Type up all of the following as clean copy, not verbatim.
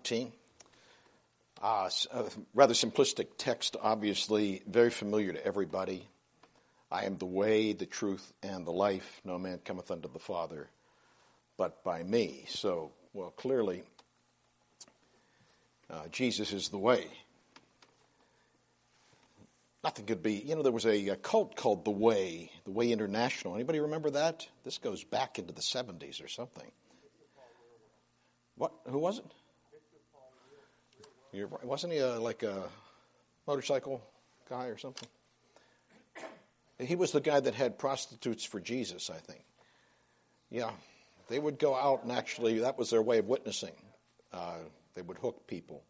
19. A rather simplistic text, obviously, very familiar to everybody. I am the way, the truth, and the life. No man cometh unto the Father but by me. So, well, clearly, Jesus is the way. Nothing could be, there was a cult called The Way International. Anybody remember that? This goes back into the 70s or something. What? Who was it? Wasn't he like a motorcycle guy or something? He was the guy that had prostitutes for Jesus, I think. Yeah, they would go out and actually, that was their way of witnessing. They would hook people.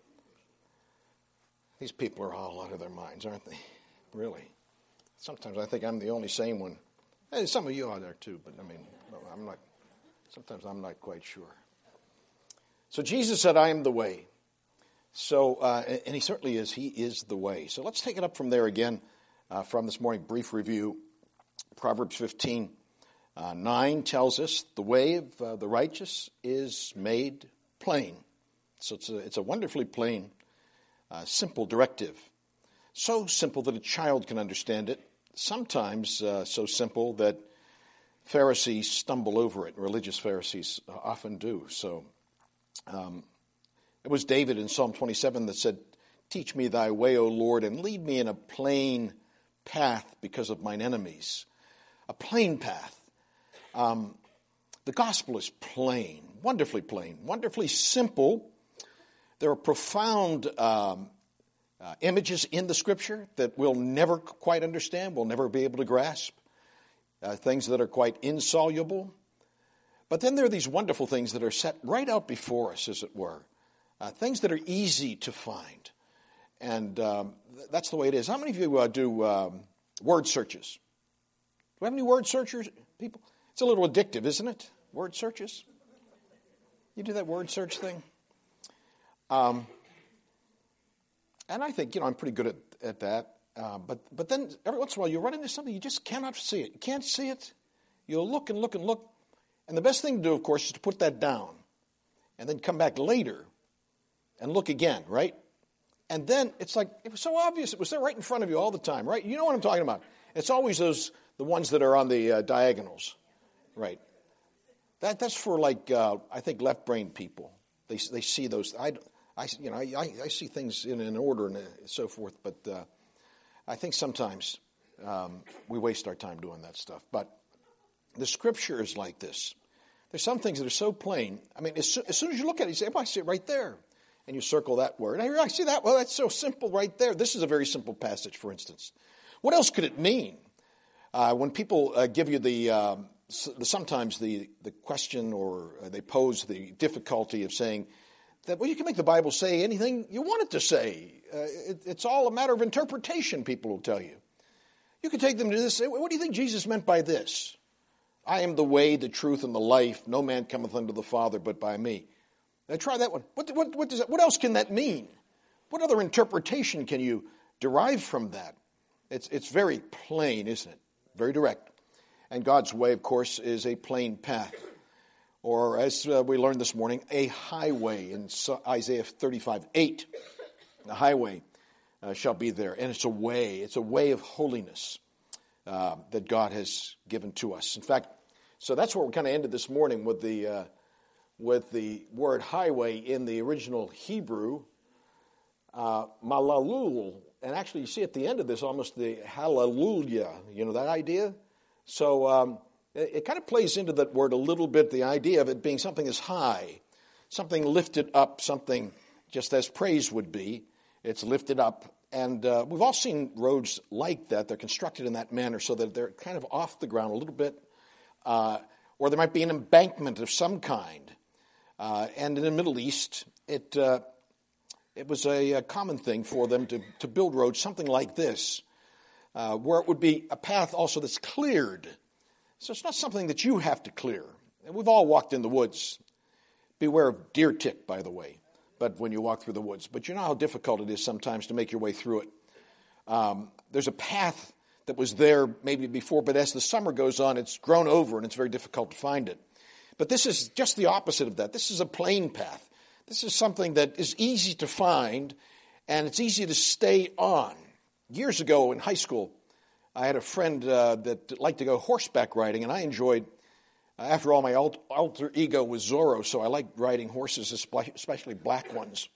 These people are all out of their minds, aren't they? Really. Sometimes I think I'm the only sane one. Hey, some of you are there too, but sometimes I'm not quite sure. So Jesus said, I am the way. So, and he certainly is. He is the way. So let's take it up from there again, from this morning, brief review. Proverbs 15:9 tells us the way of the righteous is made plain. So it's a wonderfully plain, simple directive. So simple that a child can understand it. Sometimes so simple that Pharisees stumble over it. Religious Pharisees often do. So it was David in Psalm 27 that said, teach me thy way, O Lord, and lead me in a plain path because of mine enemies. A plain path. The gospel is plain, wonderfully simple. There are profound images in the Scripture that we'll never quite understand, we'll never be able to grasp. Things that are quite insoluble. But then there are these wonderful things that are set right out before us, as it were. Things that are easy to find. And that's the way it is. How many of you do word searches? Do we have any word searchers, people? It's a little addictive, isn't it? Word searches? You do that word search thing? And I think, I'm pretty good at that. But then every once in a while you run into something, you just cannot see it. You can't see it. You'll look and look and look. And the best thing to do, of course, is to put that down. And then come back later and look again, right? And then it's like, it was so obvious. It was there right in front of you all the time, right? You know what I'm talking about. It's always the ones that are on the diagonals, right? That's for I think left-brained people. They see those. I see things in an order and so forth, but I think sometimes we waste our time doing that stuff. But the Scripture is like this. There's some things that are so plain. I mean, as soon as you look at it, you say, I see it right there. And you circle that word. I see that. Well, that's so simple right there. This is a very simple passage, for instance. What else could it mean? When people give you sometimes the question, or they pose the difficulty of saying that, well, you can make the Bible say anything you want it to say. It's all a matter of interpretation, people will tell you. You can take them to this. What do you think Jesus meant by this? I am the way, the truth, and the life. No man cometh unto the Father but by me. Now try that one. What does that? What else can that mean? What other interpretation can you derive from that? It's very plain, isn't it? Very direct. And God's way, of course, is a plain path. Or as we learned this morning, a highway in Isaiah 35:8. The highway shall be there. And it's a way. It's a way of holiness that God has given to us. In fact, so that's where we kind of ended this morning with the word highway in the original Hebrew, malalul. And actually you see at the end of this almost the hallelujah, that idea? So it kind of plays into that word a little bit, the idea of it being something that's high, something lifted up, something just as praise would be. It's lifted up. And we've all seen roads like that. They're constructed in that manner so that they're kind of off the ground a little bit. Or there might be an embankment of some kind. And in the Middle East, it was a common thing for them to build roads, something like this, where it would be a path also that's cleared. So it's not something that you have to clear. And we've all walked in the woods. Beware of deer tick, by the way, but when you walk through the woods. But you know how difficult it is sometimes to make your way through it. There's a path that was there maybe before, but as the summer goes on, it's grown over and it's very difficult to find it. But this is just the opposite of that. This is a plain path. This is something that is easy to find, and it's easy to stay on. Years ago in high school, I had a friend that liked to go horseback riding, and I enjoyed, after all, my alter ego was Zorro, so I liked riding horses, especially black ones.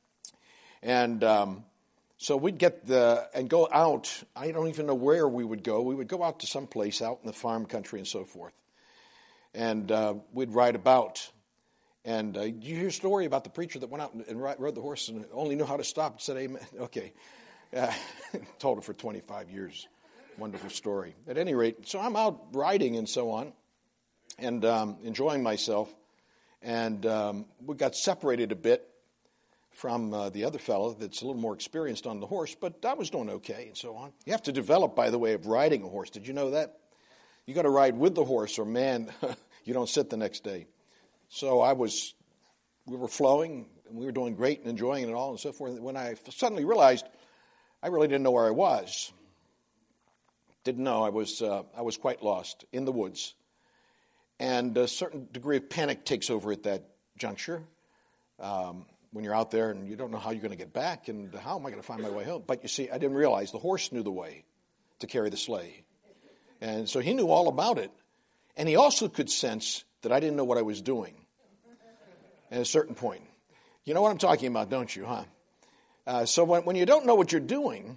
And so we'd and go out. I don't even know where we would go. We would go out to some place out in the farm country and so forth. And we'd ride about. And you hear a story about the preacher that went out and rode the horse and only knew how to stop and said amen? Okay. Told it for 25 years. Wonderful story. At any rate, so I'm out riding and so on and enjoying myself. And we got separated a bit from the other fellow that's a little more experienced on the horse, but I was doing okay and so on. You have to develop, by the way, of riding a horse. Did you know that? You got to ride with the horse or, man, you don't sit the next day. So we were flowing, and we were doing great and enjoying it all and so forth. When I suddenly realized I really didn't know where I was. Didn't know. I was quite lost in the woods. And a certain degree of panic takes over at that juncture when you're out there and you don't know how you're going to get back and how am I going to find my way home. But you see, I didn't realize the horse knew the way to carry the sleigh. And so he knew all about it. And he also could sense that I didn't know what I was doing at a certain point. You know what I'm talking about, don't you, huh? So when you don't know what you're doing,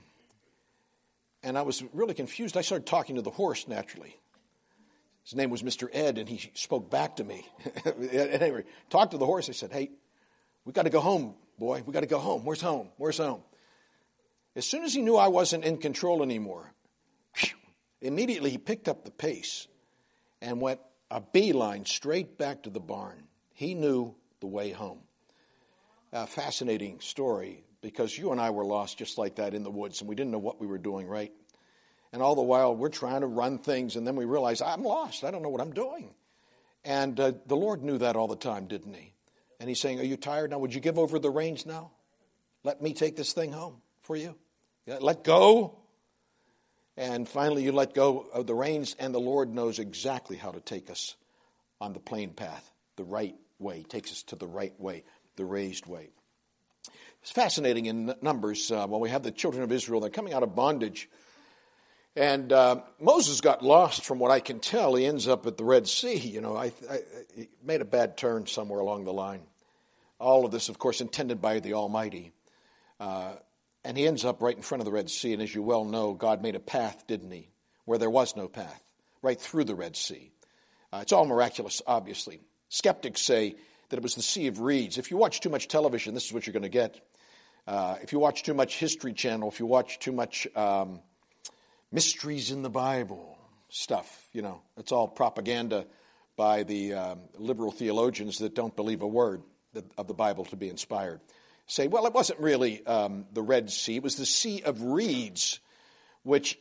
and I was really confused, I started talking to the horse naturally. His name was Mr. Ed, and he spoke back to me. Anyway, talked to the horse. I said, hey, we got to go home, boy. We got to go home. Where's home? Where's home? As soon as he knew I wasn't in control anymore, immediately he picked up the pace and went a beeline straight back to the barn. He knew the way home. A fascinating story, because you and I were lost just like that in the woods, and we didn't know what we were doing, right? And all the while, we're trying to run things, and then we realize, I'm lost. I don't know what I'm doing. And the Lord knew that all the time, didn't he? And he's saying, are you tired now? Would you give over the reins now? Let me take this thing home for you. Let go. And finally, you let go of the reins, and the Lord knows exactly how to take us on the plain path, the right way. He takes us to the right way, the raised way. It's fascinating in Numbers when we have the children of Israel. They're coming out of bondage. And Moses got lost from what I can tell. He ends up at the Red Sea. You know, he made a bad turn somewhere along the line. All of this, of course, intended by the Almighty. And he ends up right in front of the Red Sea. And as you well know, God made a path, didn't he? Where there was no path, right through the Red Sea. It's all miraculous, obviously. Skeptics say that it was the Sea of Reeds. If you watch too much television, this is what you're going to get. If you watch too much History Channel, if you watch too much mysteries in the Bible stuff, you know, it's all propaganda by the liberal theologians that don't believe a word of the Bible to be inspired. Say, well, it wasn't really the Red Sea. It was the Sea of Reeds, which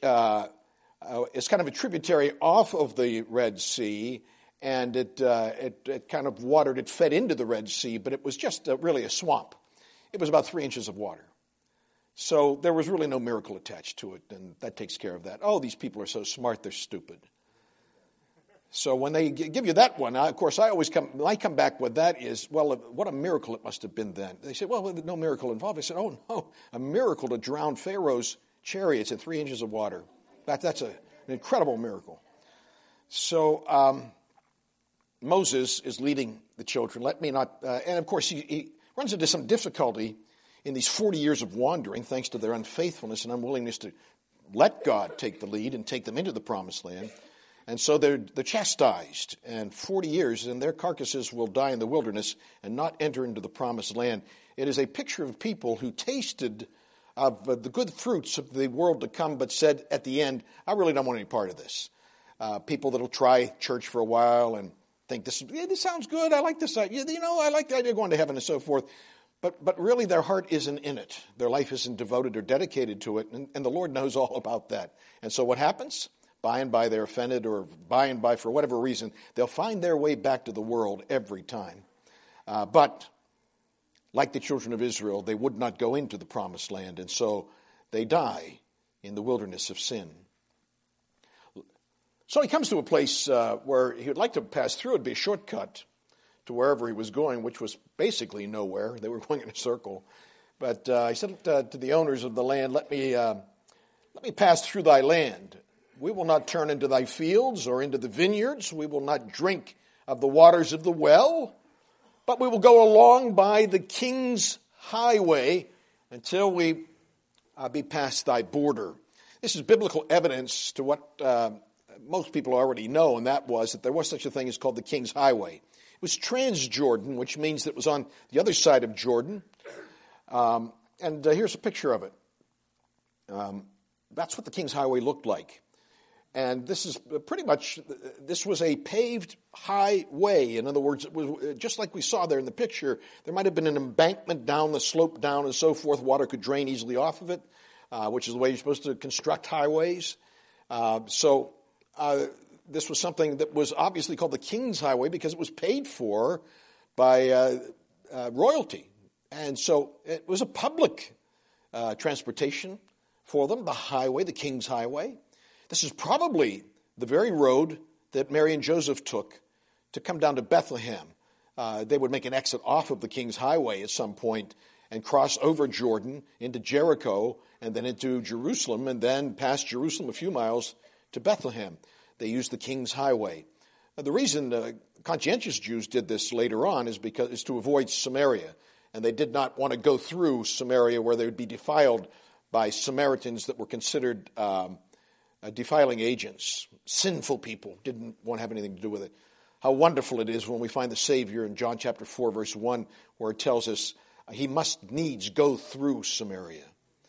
is kind of a tributary off of the Red Sea, and it kind of watered, it fed into the Red Sea, but it was just really a swamp. It was about 3 inches of water. So there was really no miracle attached to it, and that takes care of that. Oh, these people are so smart, they're stupid. So when they give you that one, of course, I come back with that is, well, what a miracle it must have been then. They say, well, no miracle involved. I said, oh, no, a miracle to drown Pharaoh's chariots in 3 inches of water. That's an incredible miracle. So Moses is leading the children. And of course, he runs into some difficulty in these 40 years of wandering, thanks to their unfaithfulness and unwillingness to let God take the lead and take them into the promised land. And so they're chastised, and 40 years, and their carcasses will die in the wilderness and not enter into the promised land. It is a picture of people who tasted of the good fruits of the world to come, but said at the end, I really don't want any part of this. People that will try church for a while and think, this sounds good, I like this, I like the idea of going to heaven and so forth. But really their heart isn't in it. Their life isn't devoted or dedicated to it, and the Lord knows all about that. And so what happens? By and by they're offended, or by and by for whatever reason, they'll find their way back to the world every time. But like the children of Israel, they would not go into the promised land, and so they die in the wilderness of sin. So he comes to a place where he would like to pass through. It'd be a shortcut to wherever he was going, which was basically nowhere. They were going in a circle. But he said to the owners of the land, let me pass through thy land. We will not turn into thy fields or into the vineyards. We will not drink of the waters of the well, but we will go along by the king's highway until we be past thy border. This is biblical evidence to what most people already know, and that was that there was such a thing as called the King's Highway. It was Transjordan, which means that it was on the other side of Jordan. And here's a picture of it. That's what the King's Highway looked like. And this is pretty much, this was a paved highway. In other words, it was just like we saw there in the picture. There might have been an embankment down the slope down and so forth. Water could drain easily off of it, which is the way you're supposed to construct highways. This was something that was obviously called the King's Highway because it was paid for by royalty. And so it was a public transportation for them, the highway, the King's Highway. This is probably the very road that Mary and Joseph took to come down to Bethlehem. They would make an exit off of the King's Highway at some point and cross over Jordan into Jericho and then into Jerusalem and then past Jerusalem a few miles to Bethlehem. They used the King's Highway. The reason conscientious Jews did this later on is to avoid Samaria. And they did not want to go through Samaria where they would be defiled by Samaritans that were considered defiling agents. Sinful people didn't want to have anything to do with it. How wonderful it is when we find the Savior in John chapter 4, verse 1, where it tells us he must needs go through Samaria.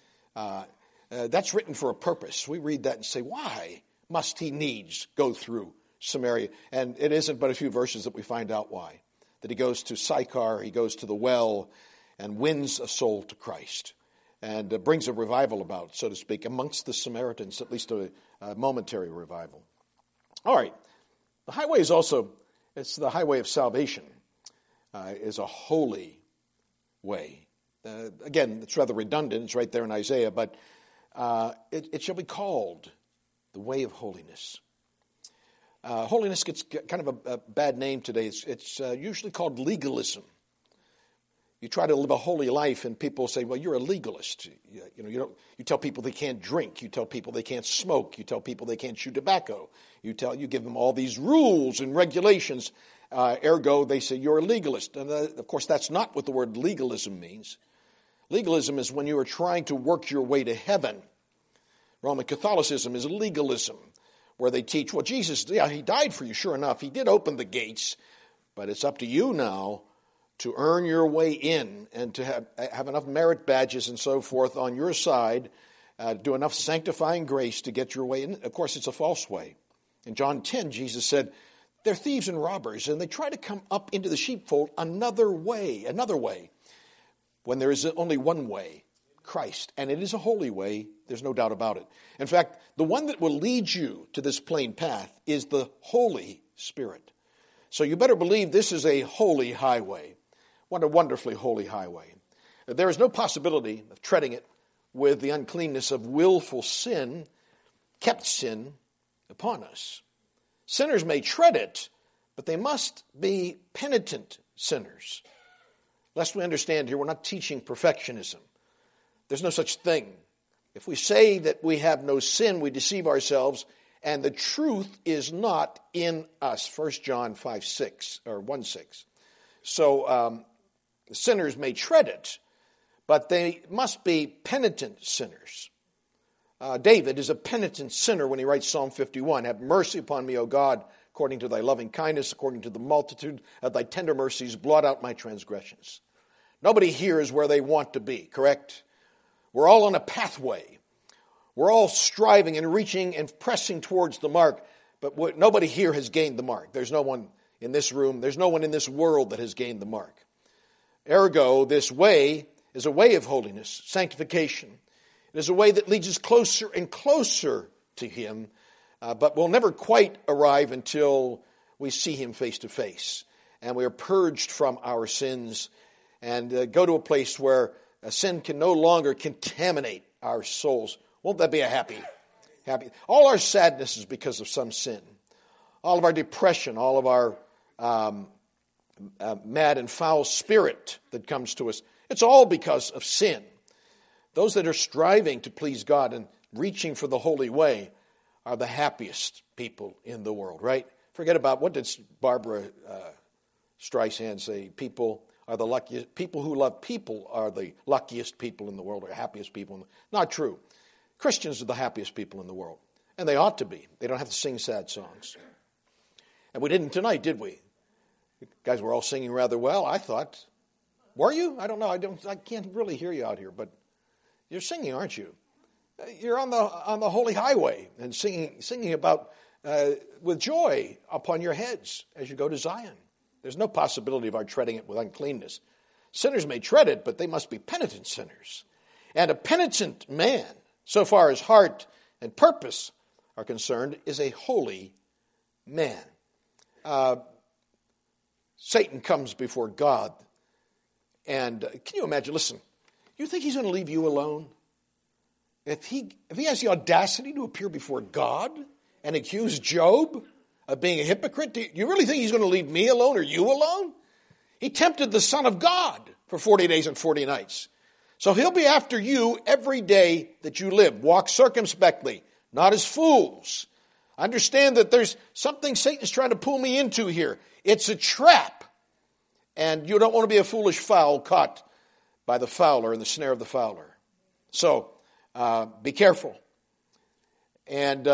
That's written for a purpose. We read that and say, why must he needs go through Samaria? And it isn't but a few verses that we find out why. That he goes to Sychar, he goes to the well, and wins a soul to Christ. And brings a revival about, so to speak, amongst the Samaritans, at least a momentary revival. All right. The highway is also, it's the highway of salvation, is a holy way. Again, it's rather redundant. It's right there in Isaiah, but it shall be called the way of holiness. Holiness gets kind of a bad name today. It's usually called legalism. You try to live a holy life, and people say, "Well, you're a legalist." You tell people they can't drink. You tell people they can't smoke. You tell people they can't chew tobacco. You give them all these rules and regulations. Ergo, they say you're a legalist. And of course, that's not what the word legalism means. Legalism is when you are trying to work your way to heaven. Roman Catholicism is legalism, where they teach, well, Jesus, he died for you, sure enough. He did open the gates, but it's up to you now to earn your way in and to have enough merit badges and so forth on your side, do enough sanctifying grace to get your way in. Of course, it's a false way. In John 10, Jesus said, they're thieves and robbers, and they try to come up into the sheepfold another way, when there is only one way, Christ. And it is a holy way, there's no doubt about it. In fact, the one that will lead you to this plain path is the Holy Spirit. So you better believe this is a holy highway. What a wonderfully holy highway. There is no possibility of treading it with the uncleanness of willful sin, kept sin, upon us. Sinners may tread it, but they must be penitent sinners. Lest we understand here, we're not teaching perfectionism. There's no such thing. If we say that we have no sin, we deceive ourselves, and the truth is not in us. 1 John 5:6 or 1:6. So sinners may tread it, but they must be penitent sinners. David is a penitent sinner when he writes Psalm 51. Have mercy upon me, O God, according to thy loving kindness, according to the multitude of thy tender mercies, blot out my transgressions. Nobody here is where they want to be, correct? We're all on a pathway. We're all striving and reaching and pressing towards the mark, but nobody here has gained the mark. There's no one in this room, there's no one in this world that has gained the mark. Ergo, this way is a way of holiness, sanctification. It is a way that leads us closer and closer to Him, but we'll never quite arrive until we see Him face to face. And we are purged from our sins and go to a place where sin can no longer contaminate our souls. Won't that be a happy? All our sadness is because of some sin. All of our depression, all of our mad and foul spirit that comes to us. It's all because of sin. Those that are striving to please God and reaching for the holy way are the happiest people in the world, right? Forget about, what did Barbara Streisand say? People are the luckiest. People who love people are the luckiest people in the world, or happiest people. Not true. Christians are the happiest people in the world, and they ought to be. They don't have to sing sad songs. And we didn't tonight, did we? You guys were all singing rather well, I thought. Were you? I don't know. I can't really hear you out here, but you're singing, aren't you? You're on the holy highway and singing about with joy upon your heads as you go to Zion. There's no possibility of our treading it with uncleanness. Sinners may tread it, but they must be penitent sinners. And a penitent man, so far as heart and purpose are concerned, is a holy man. Satan comes before God. And can you imagine, listen, you think he's going to leave you alone? If he has the audacity to appear before God and accuse Job of being a hypocrite, do you really think he's going to leave me alone or you alone? He tempted the Son of God for 40 days and 40 nights. So he'll be after you every day that you live. Walk circumspectly, not as fools. Understand that there's something Satan's trying to pull me into here. It's a trap. And you don't want to be a foolish fowl caught by the fowler in the snare of the fowler. So, be careful. And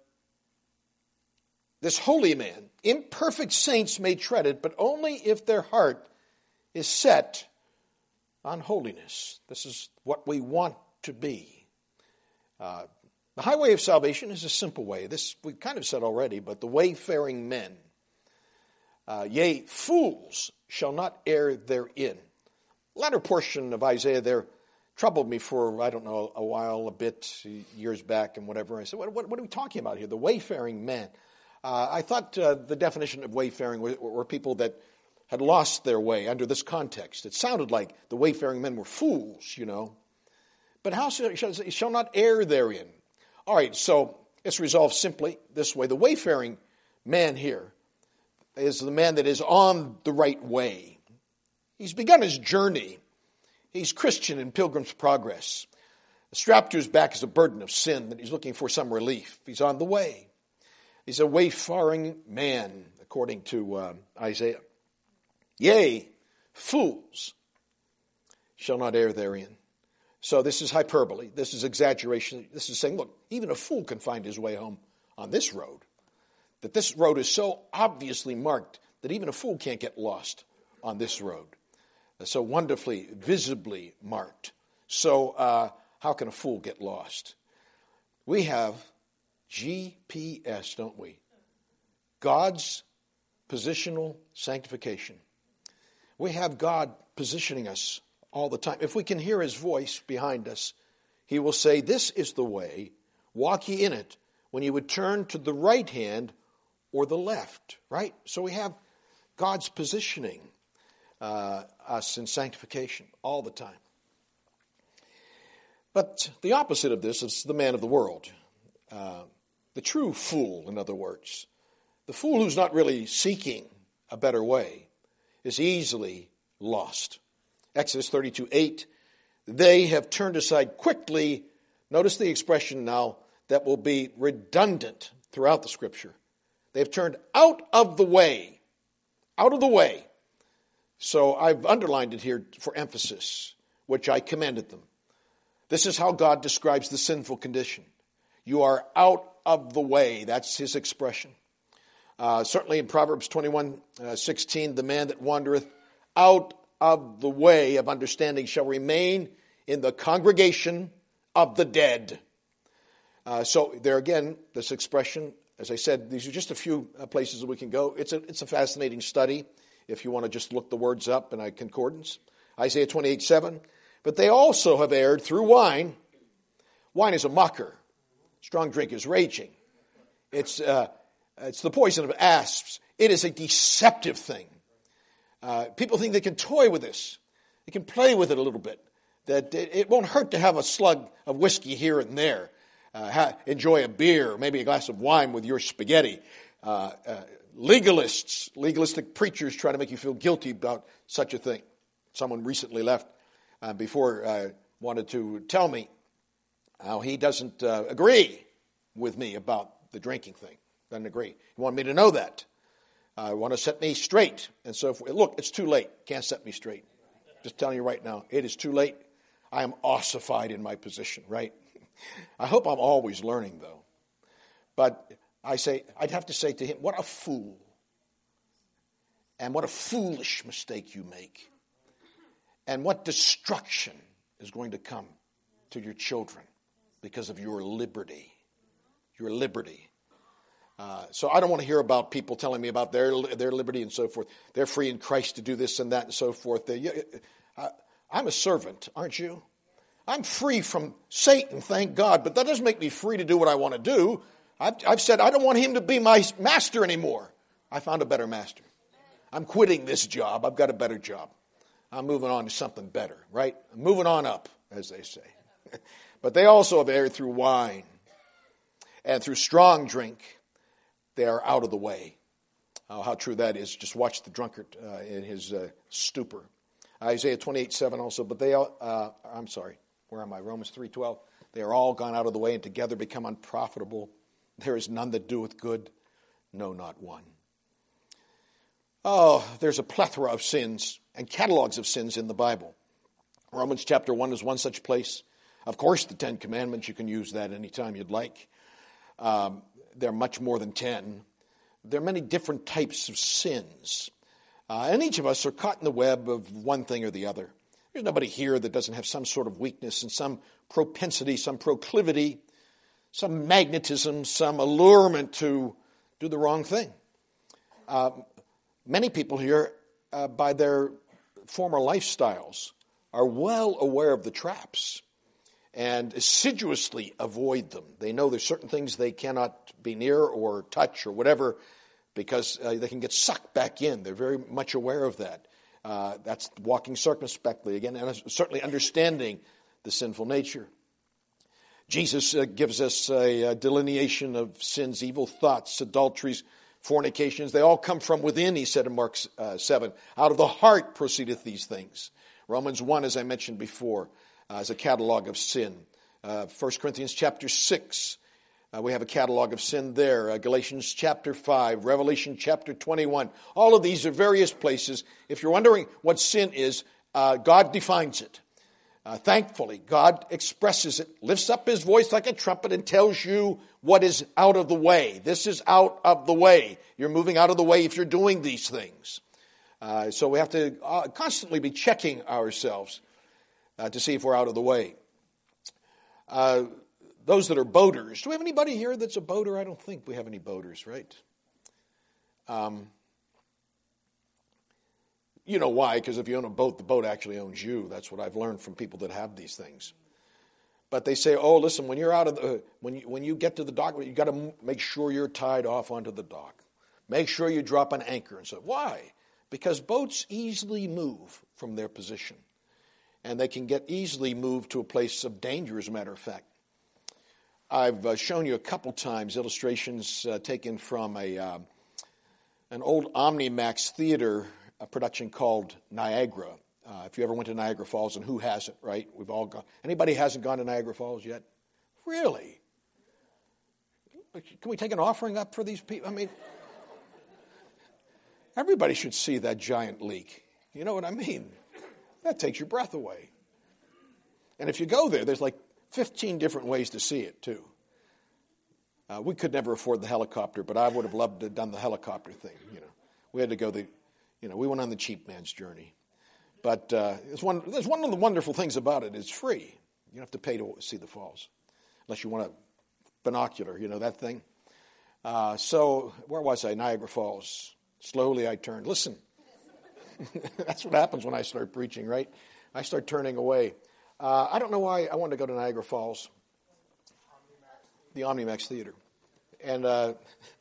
this holy man, imperfect saints may tread it, but only if their heart is set on holiness. This is what we want to be. The highway of salvation is a simple way. This we've kind of said already, but the wayfaring men, yea, fools shall not err therein. Latter portion of Isaiah there troubled me for, I don't know, a while, a bit, years back and whatever. I said, what are we talking about here? The wayfaring man. I thought the definition of wayfaring were people that had lost their way under this context. It sounded like the wayfaring men were fools, you know. But how shall not err therein? All right, so it's resolved simply this way. The wayfaring man here is the man that is on the right way. He's begun his journey. He's Christian in Pilgrim's Progress. Strapped to his back is a burden of sin that he's looking for some relief. He's on the way. He's a wayfaring man, according to Isaiah. Yea, fools shall not err therein. So this is hyperbole. This is exaggeration. This is saying, look, even a fool can find his way home on this road. That this road is so obviously marked that even a fool can't get lost on this road. So wonderfully, visibly marked. So how can a fool get lost? We have GPS, don't we? God's positional sanctification. We have God positioning us all the time. If we can hear his voice behind us, he will say, this is the way, walk ye in it, when you would turn to the right hand or the left, right? So we have God's positioning us in sanctification all the time. But the opposite of this is the man of the world. The true fool, in other words. The fool who's not really seeking a better way is easily lost. Exodus 32:8, they have turned aside quickly. Notice the expression now that will be redundant throughout the Scripture. They've turned out of the way. Out of the way. So I've underlined it here for emphasis, which I commended them. This is how God describes the sinful condition. You are out of the way. That's his expression. Certainly in Proverbs 21:16, the man that wandereth out of the way of understanding shall remain in the congregation of the dead. So there again, this expression, as I said, these are just a few places that we can go. It's a fascinating study if you want to just look the words up in a concordance. Isaiah 28:7. But they also have erred through wine. Wine is a mocker. Strong drink is raging. It's the poison of asps. It is a deceptive thing. People think they can toy with this. They can play with it a little bit. That it won't hurt to have a slug of whiskey here and there. Enjoy a beer, maybe a glass of wine with your spaghetti. legalistic preachers try to make you feel guilty about such a thing. Someone recently left before wanted to tell me how he doesn't agree with me about the drinking thing. Doesn't agree. He wanted me to know that. Want to set me straight. And so, look, it's too late. Can't set me straight. Just telling you right now, it is too late. I am ossified in my position, right? I hope I'm always learning, though. But I'd have to say to him, what a fool. And what a foolish mistake you make. And what destruction is going to come to your children because of your liberty. Your liberty. So I don't want to hear about people telling me about their liberty and so forth. They're free in Christ to do this and that and so forth. I'm a servant, aren't you? I'm free from Satan, thank God, but that doesn't make me free to do what I want to do. I've said I don't want him to be my master anymore. I found a better master. I'm quitting this job. I've got a better job. I'm moving on to something better, right? I'm moving on up, as they say. But they also have erred through wine and through strong drink. They are out of the way. How true that is. Just watch the drunkard in his stupor. Isaiah 28:7 also. But they are, I'm sorry, where am I? Romans 3:12. They are all gone out of the way and together become unprofitable. There is none that doeth good, no, not one. Oh, there's a plethora of sins and catalogs of sins in the Bible. Romans chapter 1 is one such place. Of course, the Ten Commandments, you can use that anytime you'd like. There are much more than 10. There are many different types of sins. And each of us are caught in the web of one thing or the other. There's nobody here that doesn't have some sort of weakness and some propensity, some proclivity, some magnetism, some allurement to do the wrong thing. Many people here, by their former lifestyles, are well aware of the traps and assiduously avoid them. They know there's certain things they cannot be near or touch or whatever because they can get sucked back in. They're very much aware of that. That's walking circumspectly, again, and certainly understanding the sinful nature. Jesus gives us a delineation of sins, evil thoughts, adulteries, fornications. They all come from within, he said in Mark 7. Out of the heart proceedeth these things. Romans 1, as I mentioned before, is a catalog of sin. 1 Corinthians chapter 6, we have a catalog of sin there. Galatians chapter 5, Revelation chapter 21. All of these are various places. If you're wondering what sin is, God defines it. Thankfully, God expresses it, lifts up his voice like a trumpet and tells you what is out of the way. This is out of the way. You're moving out of the way if you're doing these things. So we have to constantly be checking ourselves to see if we're out of the way. Those that are boaters. Do we have anybody here that's a boater? I don't think we have any boaters, right? You know why? Because if you own a boat, the boat actually owns you. That's what I've learned from people that have these things. But they say, oh, listen, when you're out of the, when you get to the dock, you got to make sure you're tied off onto the dock. Make sure you drop an anchor. And so, why? Because boats easily move from their position. And they can get easily moved to a place of danger, as a matter of fact. I've shown you a couple times illustrations taken from an old Omnimax theater production called Niagara. If you ever went to Niagara Falls, and who hasn't, right? We've all gone. Anybody hasn't gone to Niagara Falls yet? Really? Can we take an offering up for these people? I mean, everybody should see that giant leak. You know what I mean? That takes your breath away. And if you go there, there's like 15 different ways to see it, too. We could never afford the helicopter, but I would have loved to have done the helicopter thing. You know, we had to go we went on the cheap man's journey. But there's one of the wonderful things about it. It's free. You don't have to pay to see the falls, unless you want a binocular. You know that thing. So where was I? Niagara Falls. Slowly I turned. Listen, that's what happens when I start preaching, right? I start turning away. I don't know why I wanted to go to Niagara Falls. The Omnimax Theater. And the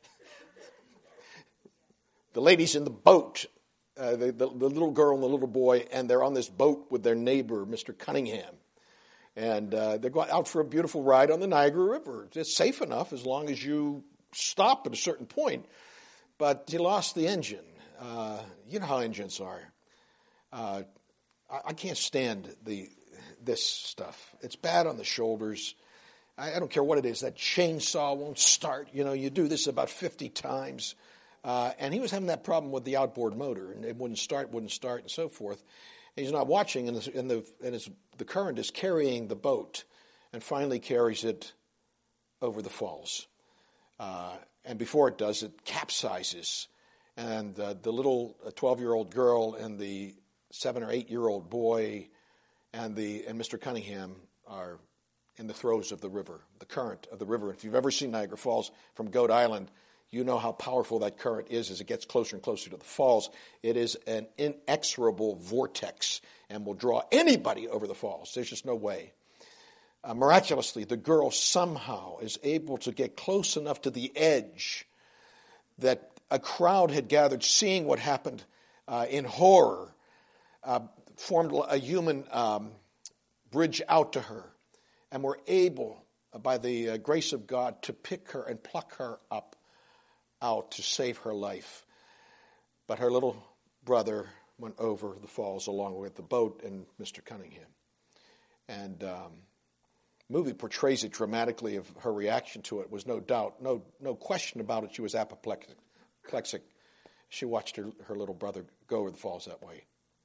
ladies in the boat, the little girl and the little boy, and they're on this boat with their neighbor, Mr. Cunningham. And they're going out for a beautiful ride on the Niagara River. It's safe enough as long as you stop at a certain point. but he lost the engine. You know how engines are. I can't stand this stuff. It's bad on the shoulders. I don't care what it is. That chainsaw won't start. You do this about 50 times. And he was having that problem with the outboard motor, and it wouldn't start, and so forth. And he's not watching, and the current is carrying the boat, and finally carries it over the falls. And before it does, it capsizes. And the little 12-year-old girl and the 7 or 8-year-old boy and Mr. Cunningham are in the throes of the river, the current of the river. If you've ever seen Niagara Falls from Goat Island, you know how powerful that current is as it gets closer and closer to the falls. It is an inexorable vortex and will draw anybody over the falls. There's just no way. Miraculously, the girl somehow is able to get close enough to the edge that a crowd had gathered, seeing what happened in horror, formed a human bridge out to her, and were able, by the grace of God, to pick her and pluck her out to save her life. But her little brother went over the falls along with the boat and Mr. Cunningham. And the movie portrays it dramatically of her reaction to it. Was no doubt, no question about it. She was apoplectic. She watched her little brother go over the falls that way.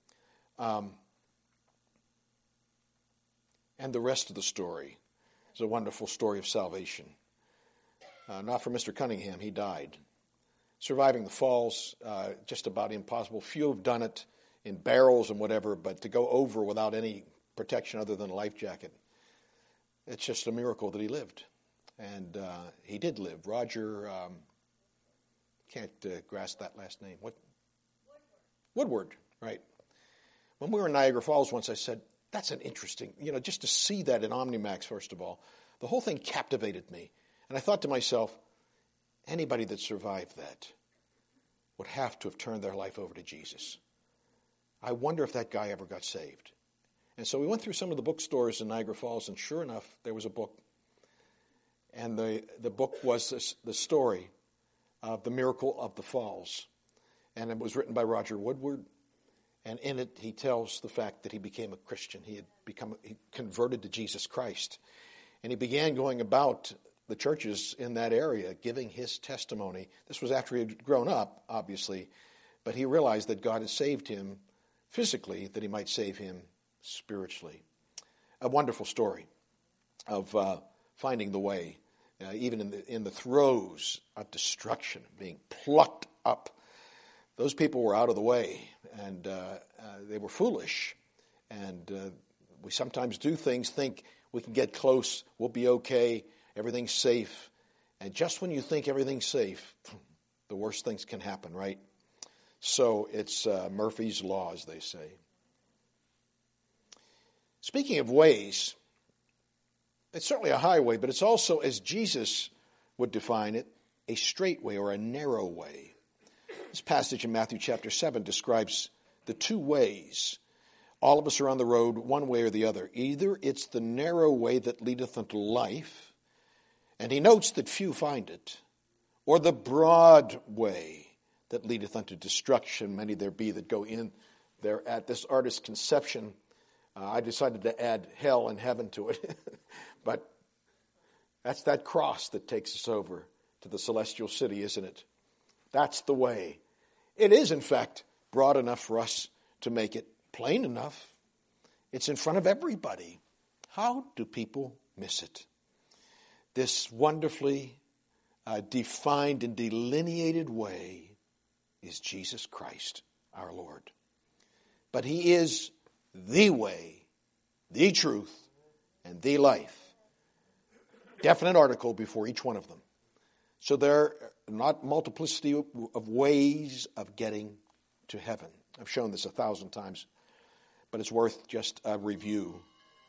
And the rest of the story is a wonderful story of salvation. Not for Mr. Cunningham, he died. Surviving the falls, just about impossible. Few have done it in barrels and whatever, but to go over without any protection other than a life jacket, it's just a miracle that he lived. And he did live. Roger, can't grasp that last name. What? Woodward, right. When we were in Niagara Falls once, I said, that's an interesting, just to see that in OmniMax, first of all. The whole thing captivated me. And I thought to myself, anybody that survived that would have to have turned their life over to Jesus. I wonder if that guy ever got saved. And so we went through some of the bookstores in Niagara Falls, and sure enough, there was a book. And the book was the story of the miracle of the falls. And it was written by Roger Woodward. And in it, he tells the fact that he became a Christian. He converted to Jesus Christ. And he began going about the churches in that area, giving his testimony. This was after he had grown up, obviously, but he realized that God had saved him physically, that he might save him spiritually. A wonderful story of finding the way, even in the throes of destruction, being plucked up. Those people were out of the way, and they were foolish. And we sometimes do things, think we can get close, we'll be okay, everything's safe. And just when you think everything's safe, the worst things can happen, right? So it's Murphy's Law, as they say. Speaking of ways, it's certainly a highway, but it's also, as Jesus would define it, a straight way or a narrow way. This passage in Matthew chapter 7 describes the two ways. All of us are on the road one way or the other. Either it's the narrow way that leadeth unto life, and he notes that few find it, or the broad way that leadeth unto destruction. Many there be that go in there at this artist's conception. I decided to add hell and heaven to it, but that's that cross that takes us over to the celestial city, isn't it? That's the way. It is, in fact, broad enough for us to make it plain enough. It's in front of everybody. How do people miss it? This wonderfully defined and delineated way is Jesus Christ, our Lord. But he is the way, the truth, and the life. Definite article before each one of them. So there are not multiplicity of ways of getting to heaven. I've shown this 1,000 times, but it's worth just a review.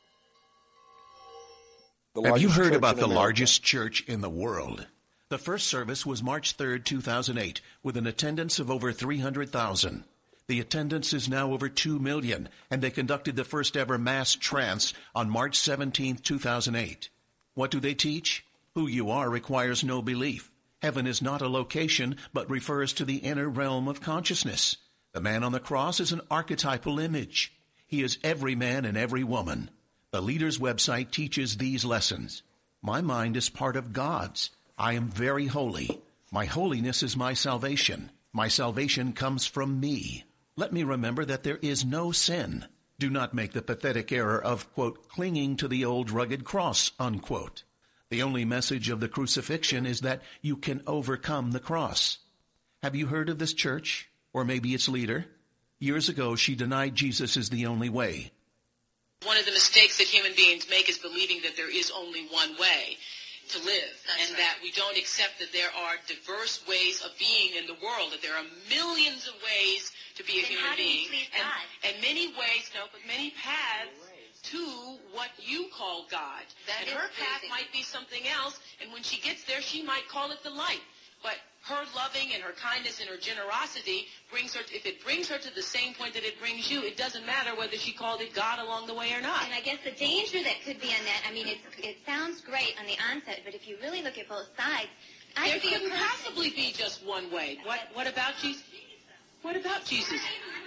Have you heard about the largest church in the world? The first service was March 3rd, 2008, with an attendance of over 300,000. The attendance is now over 2 million, and they conducted the first ever mass trance on March 17th, 2008. What do they teach? Who you are requires no belief. Heaven is not a location, but refers to the inner realm of consciousness. The man on the cross is an archetypal image. He is every man and every woman. The Leader's website teaches these lessons. My mind is part of God's. I am very holy. My holiness is my salvation. My salvation comes from me. Let me remember that there is no sin. Do not make the pathetic error of, quote, clinging to the old rugged cross, unquote. The only message of the crucifixion is that you can overcome the cross. Have you heard of this church, or maybe its leader? Years ago, she denied Jesus is the only way. One of the mistakes that human beings make is believing that there is only one way to live, that we don't accept that there are diverse ways of being in the world, that there are millions of ways to be a human being, and many ways, but many paths to what you call God. And her path might be something else, and when she gets there, she might call it the light. But her loving and her kindness and her generosity brings her, if it brings her to the same point that it brings you, it doesn't matter whether she called it God along the way or not. And I guess the danger that could be in that, I mean, it sounds great on the onset, but if you really look at both sides, there couldn't possibly be just one way. What about Jesus? What about Jesus?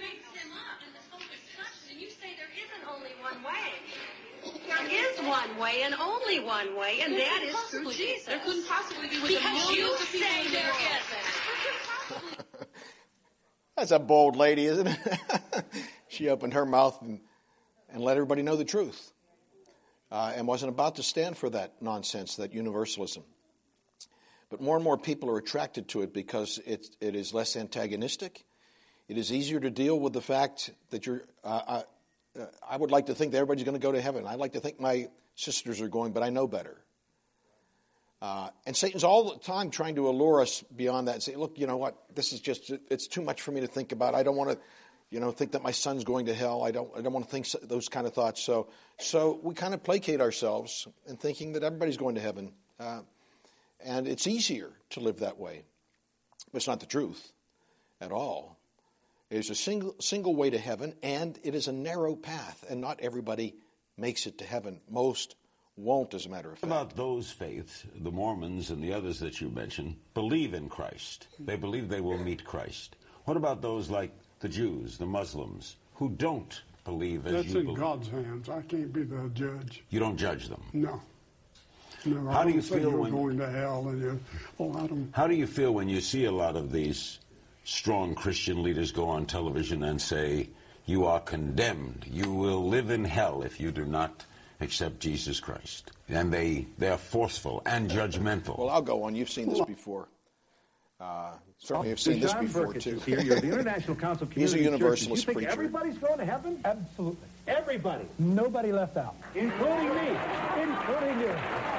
You say there isn't only one way. There is one way and only one way, and that is through Jesus. There couldn't possibly be with the millions of people in the world. That's a bold lady, isn't it? She opened her mouth and let everybody know the truth, and wasn't about to stand for that nonsense, that universalism. But more and more people are attracted to it because it is less antagonistic. It is easier to deal with the fact that you're... I would like to think that everybody's going to go to heaven. I'd like to think my sisters are going, but I know better. And Satan's all the time trying to allure us beyond that and say, look, you know what, this is just, it's too much for me to think about. I don't want to, think that my son's going to hell. I don't want to think those kind of thoughts. So we kind of placate ourselves in thinking that everybody's going to heaven. And it's easier to live that way. But it's not the truth at all. There's a single way to heaven, and it is a narrow path, and not everybody makes it to heaven. Most won't, as a matter of fact. What about those faiths, the Mormons and the others that you mentioned, believe in Christ? They believe they will meet Christ. What about those like the Jews, the Muslims, who don't believe as you believe? That's in God's hands. I can't be the judge. You don't judge them? No. How do you feel when you're going to hell? And How do you feel when you see a lot of these strong Christian leaders go on television and say, you are condemned, you will live in hell if you do not accept Jesus Christ? And they're forceful and judgmental. Well, I'll go on. You've seen this before. Certainly you've seen this before, too. Here, you're the International Council of Community He's a universalist Churches. You think preacher. everybody's going to heaven? Absolutely. Everybody. Nobody left out. Including me. Including you.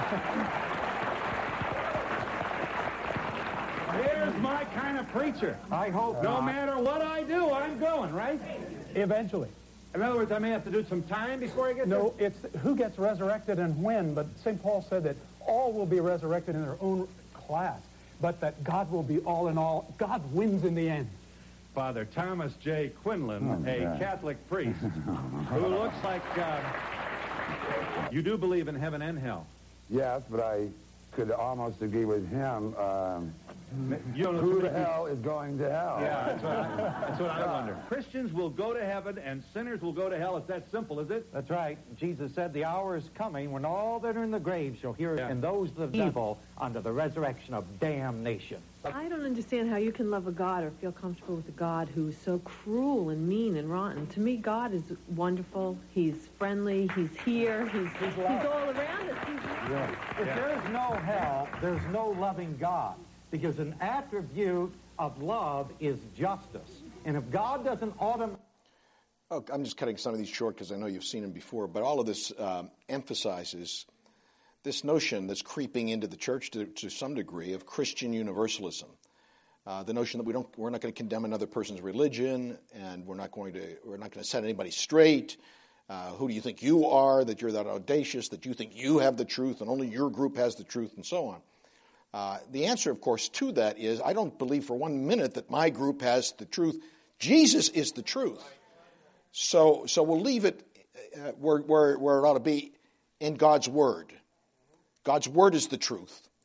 There's my kind of preacher. I hope No not. matter what I do, I'm going, right? Eventually. In other words, I may have to do some time before I get there? No, it's who gets resurrected and when, but St. Paul said that all will be resurrected in their own class, but that God will be all in all. God wins in the end. Father Thomas J. Quinlan, a Catholic priest, who looks like... you do believe in heaven and hell? Yes, but I could almost agree with him. Who the hell is going to hell? Yeah, that's what I wonder. Christians will go to heaven and sinners will go to hell. It's that simple, is it? That's right. Jesus said the hour is coming when all that are in the grave shall hear it, and those that are evil under the resurrection of damnation. I don't understand how you can love a God or feel comfortable with a God who's so cruel and mean and rotten. To me, God is wonderful. He's friendly. He's here. He's all around us. If there's no hell, there's no loving God. Because an attribute of love is justice. And if God doesn't automatically... Oh, I'm just cutting some of these short because I know you've seen them before. But all of this emphasizes this notion that's creeping into the church to some degree of Christian universalism. The notion that we're not going to condemn another person's religion, and we're not going to set anybody straight. Who do you think you are, that you're that audacious, that you think you have the truth and only your group has the truth, and so on. The answer, of course, to that is I don't believe for 1 minute that my group has the truth. Jesus is the truth. So we'll leave it where it ought to be in God's Word. God's Word is the truth.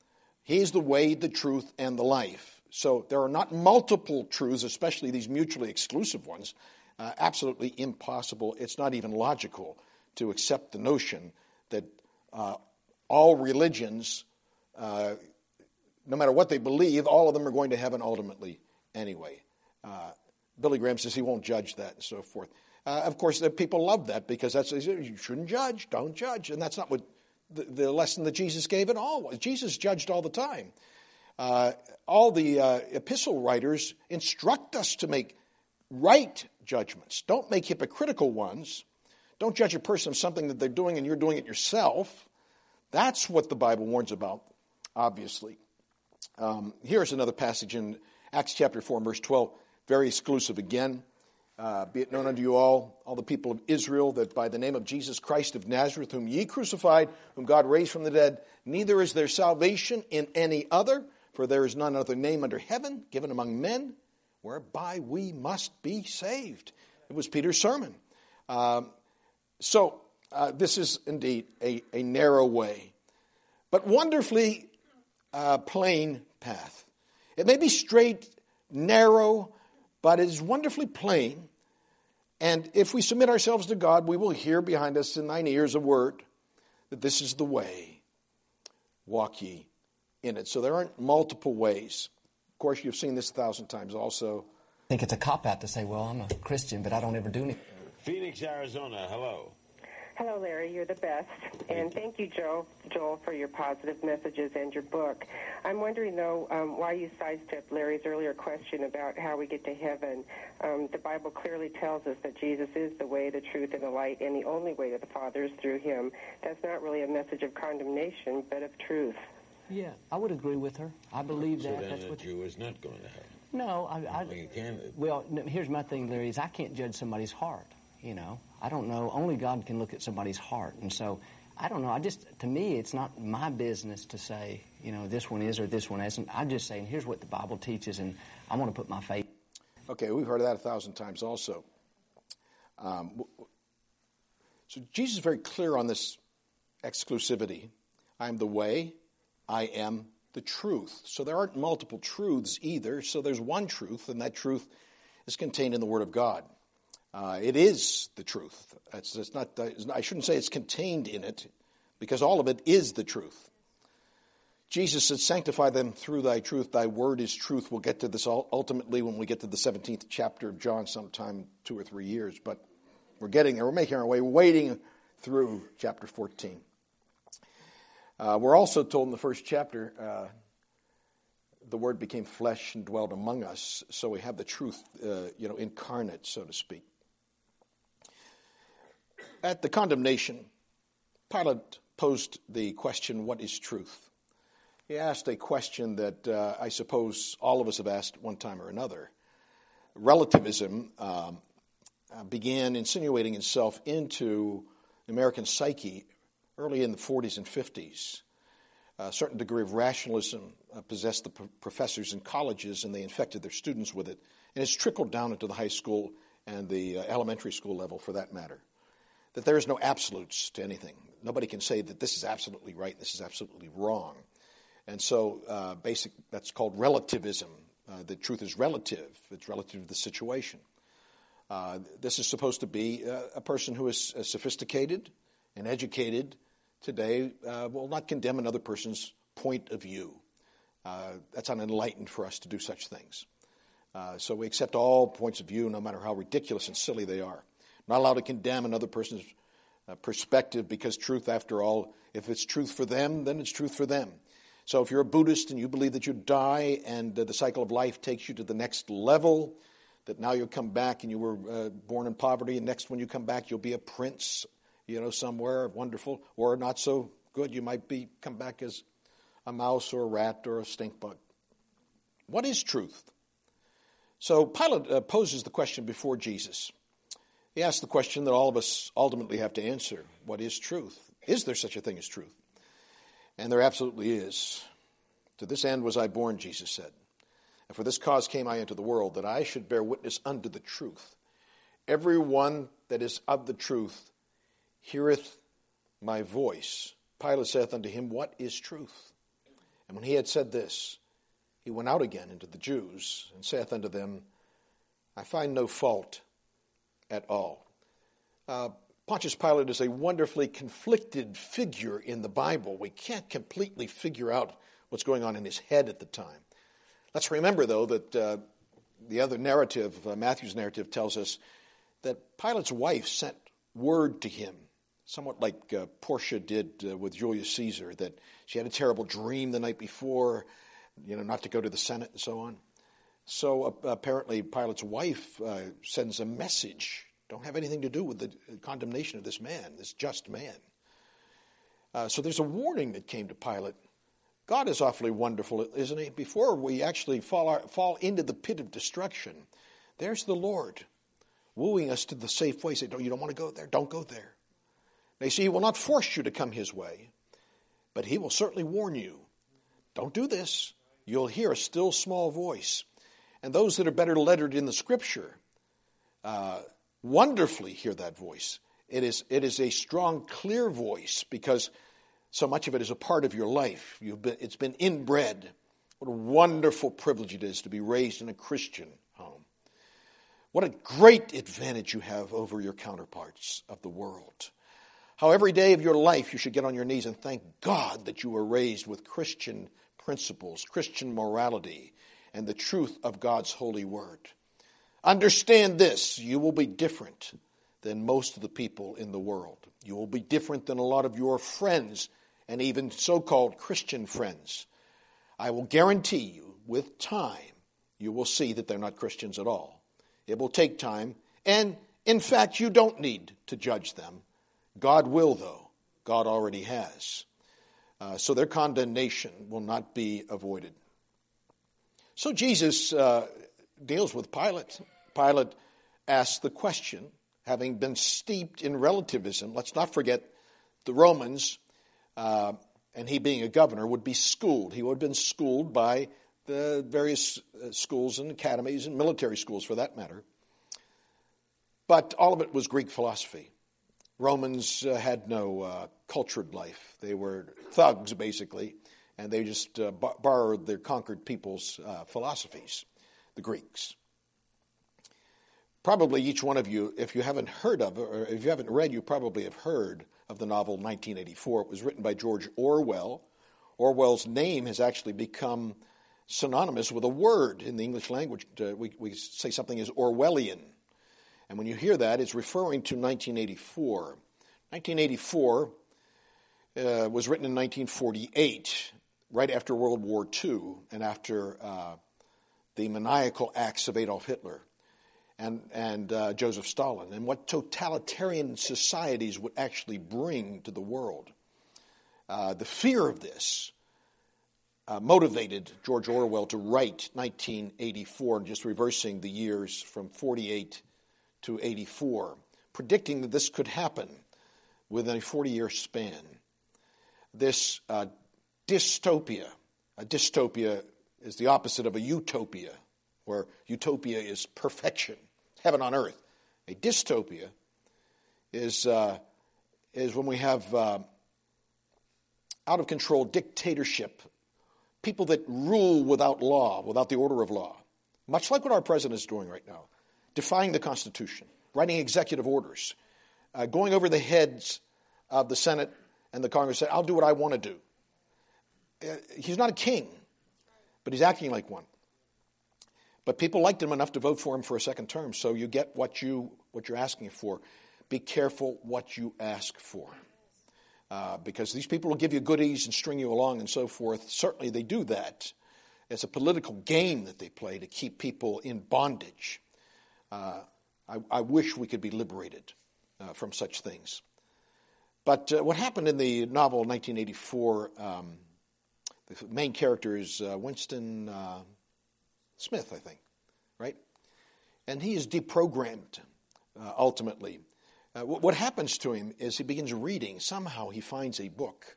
He is the way, the truth, and the life. So there are not multiple truths, especially these mutually exclusive ones. Absolutely impossible. It's not even logical to accept the notion that all religions, no matter what they believe, all of them are going to heaven ultimately anyway. Billy Graham says he won't judge that and so forth. Of course, people love that because that's, you shouldn't judge, don't judge. And that's not what the lesson that Jesus gave at all was. Jesus judged all the time. All the epistle writers instruct us to make right judgments. Don't make hypocritical ones. Don't judge a person of something that they're doing and you're doing it yourself. That's what the Bible warns about, obviously. Here's another passage in Acts chapter 4, verse 12, very exclusive again. Be it known unto you all the people of Israel, that by the name of Jesus Christ of Nazareth, whom ye crucified, whom God raised from the dead, neither is there salvation in any other, for there is none other name under heaven given among men, whereby we must be saved. It was Peter's sermon. So this is indeed a narrow way, but wonderfully plain path. It may be straight, narrow, but it is wonderfully plain. And if we submit ourselves to God, we will hear behind us in thine ears a word that this is the way. Walk ye in it. So there aren't multiple ways. Of course, you've seen this 1,000 times also. I think it's a cop-out to say, well, I'm a Christian, but I don't ever do anything. Phoenix, Arizona, hello. Hello, Larry. You're the best. And thank you, Joel, for your positive messages and your book. I'm wondering, though, why you sidestepped Larry's earlier question about how we get to heaven. The Bible clearly tells us that Jesus is the way, the truth, and the light, and the only way to the Father is through him. That's not really a message of condemnation, but of truth. Yeah, I would agree with her. I believe that. So then that's a what Jew is not going to heaven. No, well, here's my thing, Larry, is I can't judge somebody's heart. You know, I don't know. Only God can look at somebody's heart. And so, I don't know. To me, it's not my business to say, you know, this one is or this one isn't. I'm just saying, here's what the Bible teaches, and I want to put my faith. Okay, we've heard of that 1,000 times also. So Jesus is very clear on this exclusivity. I am the way. I am the truth. So there aren't multiple truths either. So there's one truth, and that truth is contained in the Word of God. It is the truth. It's not. I shouldn't say it's contained in it, because all of it is the truth. Jesus said, "Sanctify them through thy truth. Thy word is truth." We'll get to this ultimately when we get to the 17th chapter of John, sometime 2 or 3 years. But we're getting there. We're making our way, wading through chapter 14. We're also told in the first chapter, the Word became flesh and dwelt among us. So we have the truth, incarnate, so to speak. At the condemnation, Pilate posed the question, what is truth? He asked a question that I suppose all of us have asked one time or another. Relativism began insinuating itself into the American psyche early in the 40s and 50s. A certain degree of rationalism possessed the professors in colleges, and they infected their students with it. And it's trickled down into the high school and the elementary school level, for that matter. That there is no absolutes to anything. Nobody can say that this is absolutely right, this is absolutely wrong. And so that's called relativism. The truth is relative. It's relative to the situation. This is supposed to be a person who is sophisticated and educated today will not condemn another person's point of view. That's unenlightened for us to do such things. So we accept all points of view, no matter how ridiculous and silly they are. Not allowed to condemn another person's perspective, because truth, after all, if it's truth for them, then it's truth for them. So if you're a Buddhist and you believe that you die and the cycle of life takes you to the next level, that now you'll come back and you were born in poverty, and next when you come back you'll be a prince, somewhere wonderful, or not so good. You might come back as a mouse or a rat or a stink bug. What is truth? So Pilate poses the question before Jesus. He asked the question that all of us ultimately have to answer. What is truth? Is there such a thing as truth? And there absolutely is. To this end was I born, Jesus said. And for this cause came I into the world, that I should bear witness unto the truth. Every one that is of the truth heareth my voice. Pilate saith unto him, what is truth? And when he had said this, he went out again into the Jews, and saith unto them, I find no fault at all. Pontius Pilate is a wonderfully conflicted figure in the Bible. We can't completely figure out what's going on in his head at the time. Let's remember, though, that the other narrative, Matthew's narrative, tells us that Pilate's wife sent word to him, somewhat like Portia did with Julius Caesar, that she had a terrible dream the night before, not to go to the Senate and so on. So apparently Pilate's wife sends a message. Don't have anything to do with the condemnation of this man, this just man. So there's a warning that came to Pilate. God is awfully wonderful, isn't he? Before we actually fall into the pit of destruction, there's the Lord wooing us to the safe way. Say, you don't want to go there? Don't go there. Now, you see, he will not force you to come his way, but he will certainly warn you. Don't do this. You'll hear a still small voice. And those that are better lettered in the Scripture wonderfully hear that voice. It is a strong, clear voice because so much of it is a part of your life. It's been inbred. What a wonderful privilege it is to be raised in a Christian home. What a great advantage you have over your counterparts of the world. How every day of your life you should get on your knees and thank God that you were raised with Christian principles, Christian morality, and the truth of God's holy word. Understand this, you will be different than most of the people in the world. You will be different than a lot of your friends and even so-called Christian friends. I will guarantee you, with time, you will see that they're not Christians at all. It will take time, and in fact, you don't need to judge them. God will, though. God already has. So their condemnation will not be avoided. So Jesus deals with Pilate. Pilate asks the question, having been steeped in relativism. Let's not forget the Romans, and he being a governor, would be schooled. He would have been schooled by the various schools and academies and military schools, for that matter. But all of it was Greek philosophy. Romans had no cultured life. They were thugs, basically, and they just borrowed their conquered people's philosophies, the Greeks. Probably each one of you, if you haven't heard of, or if you haven't read, you probably have heard of the novel 1984. It was written by George Orwell. Orwell's name has actually become synonymous with a word in the English language. We say something is Orwellian. And when you hear that, it's referring to 1984. 1984 was written in 1948, right after World War II and after the maniacal acts of Adolf Hitler and Joseph Stalin, and what totalitarian societies would actually bring to the world. The fear of this motivated George Orwell to write 1984, just reversing the years from 48 to 84, predicting that this could happen within a 40-year span. This dystopia, a dystopia is the opposite of a utopia, where utopia is perfection, heaven on earth. A dystopia is when we have out-of-control dictatorship, people that rule without law, without the order of law, much like what our president is doing right now, defying the Constitution, writing executive orders, going over the heads of the Senate and the Congress, saying, I'll do what I want to do. He's not a king, but he's acting like one. But people liked him enough to vote for him for a second term, so you get what you're asking for. Be careful what you ask for. Because these people will give you goodies and string you along and so forth. Certainly they do that. It's a political game that they play to keep people in bondage. I wish we could be liberated from such things. But what happened in the novel 1984, the main character is Winston Smith, I think, right? And he is deprogrammed, ultimately. What happens to him is he begins reading. Somehow he finds a book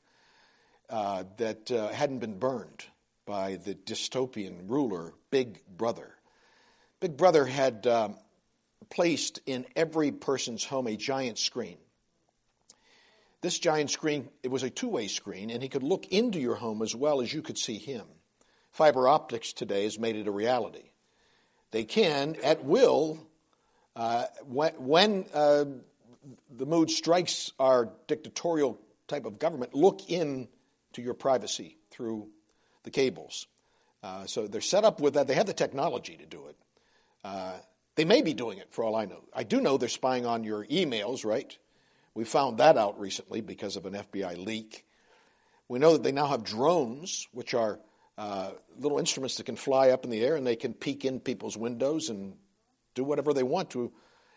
that hadn't been burned by the dystopian ruler, Big Brother. Big Brother had placed in every person's home a giant screen. This giant screen, it was a two-way screen, and he could look into your home as well as you could see him. Fiber optics today has made it a reality. They can, at will, when the mood strikes our dictatorial type of government, look in to your privacy through the cables. So they're set up with that. They have the technology to do it. They may be doing it for all I know. I do know they're spying on your emails, right? We found that out recently because of an FBI leak. We know that they now have drones, which are little instruments that can fly up in the air, and they can peek in people's windows and do whatever they want to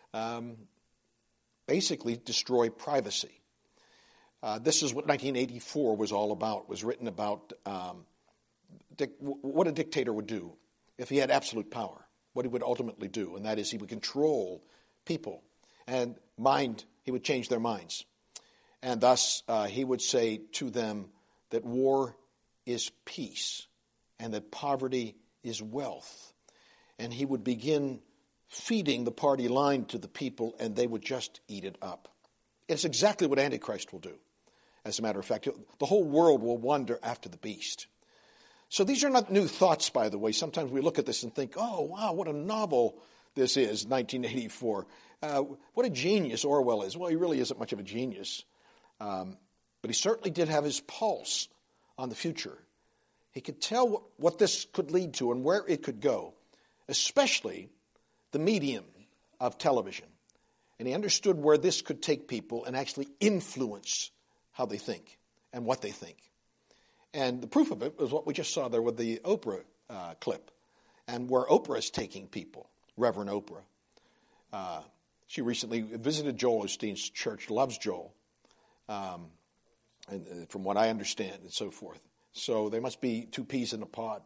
basically destroy privacy. This is what 1984 was all about. It was written about what a dictator would do if he had absolute power, what he would ultimately do, and that is he would control people and he would change their minds. And thus he would say to them that war is peace and that poverty is wealth. And he would begin feeding the party line to the people, and they would just eat it up. It's exactly what Antichrist will do. As a matter of fact, the whole world will wander after the beast. So these are not new thoughts, by the way. Sometimes we look at this and think, oh, wow, what a novel this is, 1984. What a genius Orwell is. Well, he really isn't much of a genius. But he certainly did have his pulse on the future. He could tell what this could lead to and where it could go, especially the medium of television. And he understood where this could take people and actually influence how they think and what they think. And the proof of it was what we just saw there with the Oprah clip, and where Oprah is taking people, Reverend Oprah. She recently visited Joel Osteen's church, loves Joel, and from what I understand, and so forth. So there must be two peas in a pod.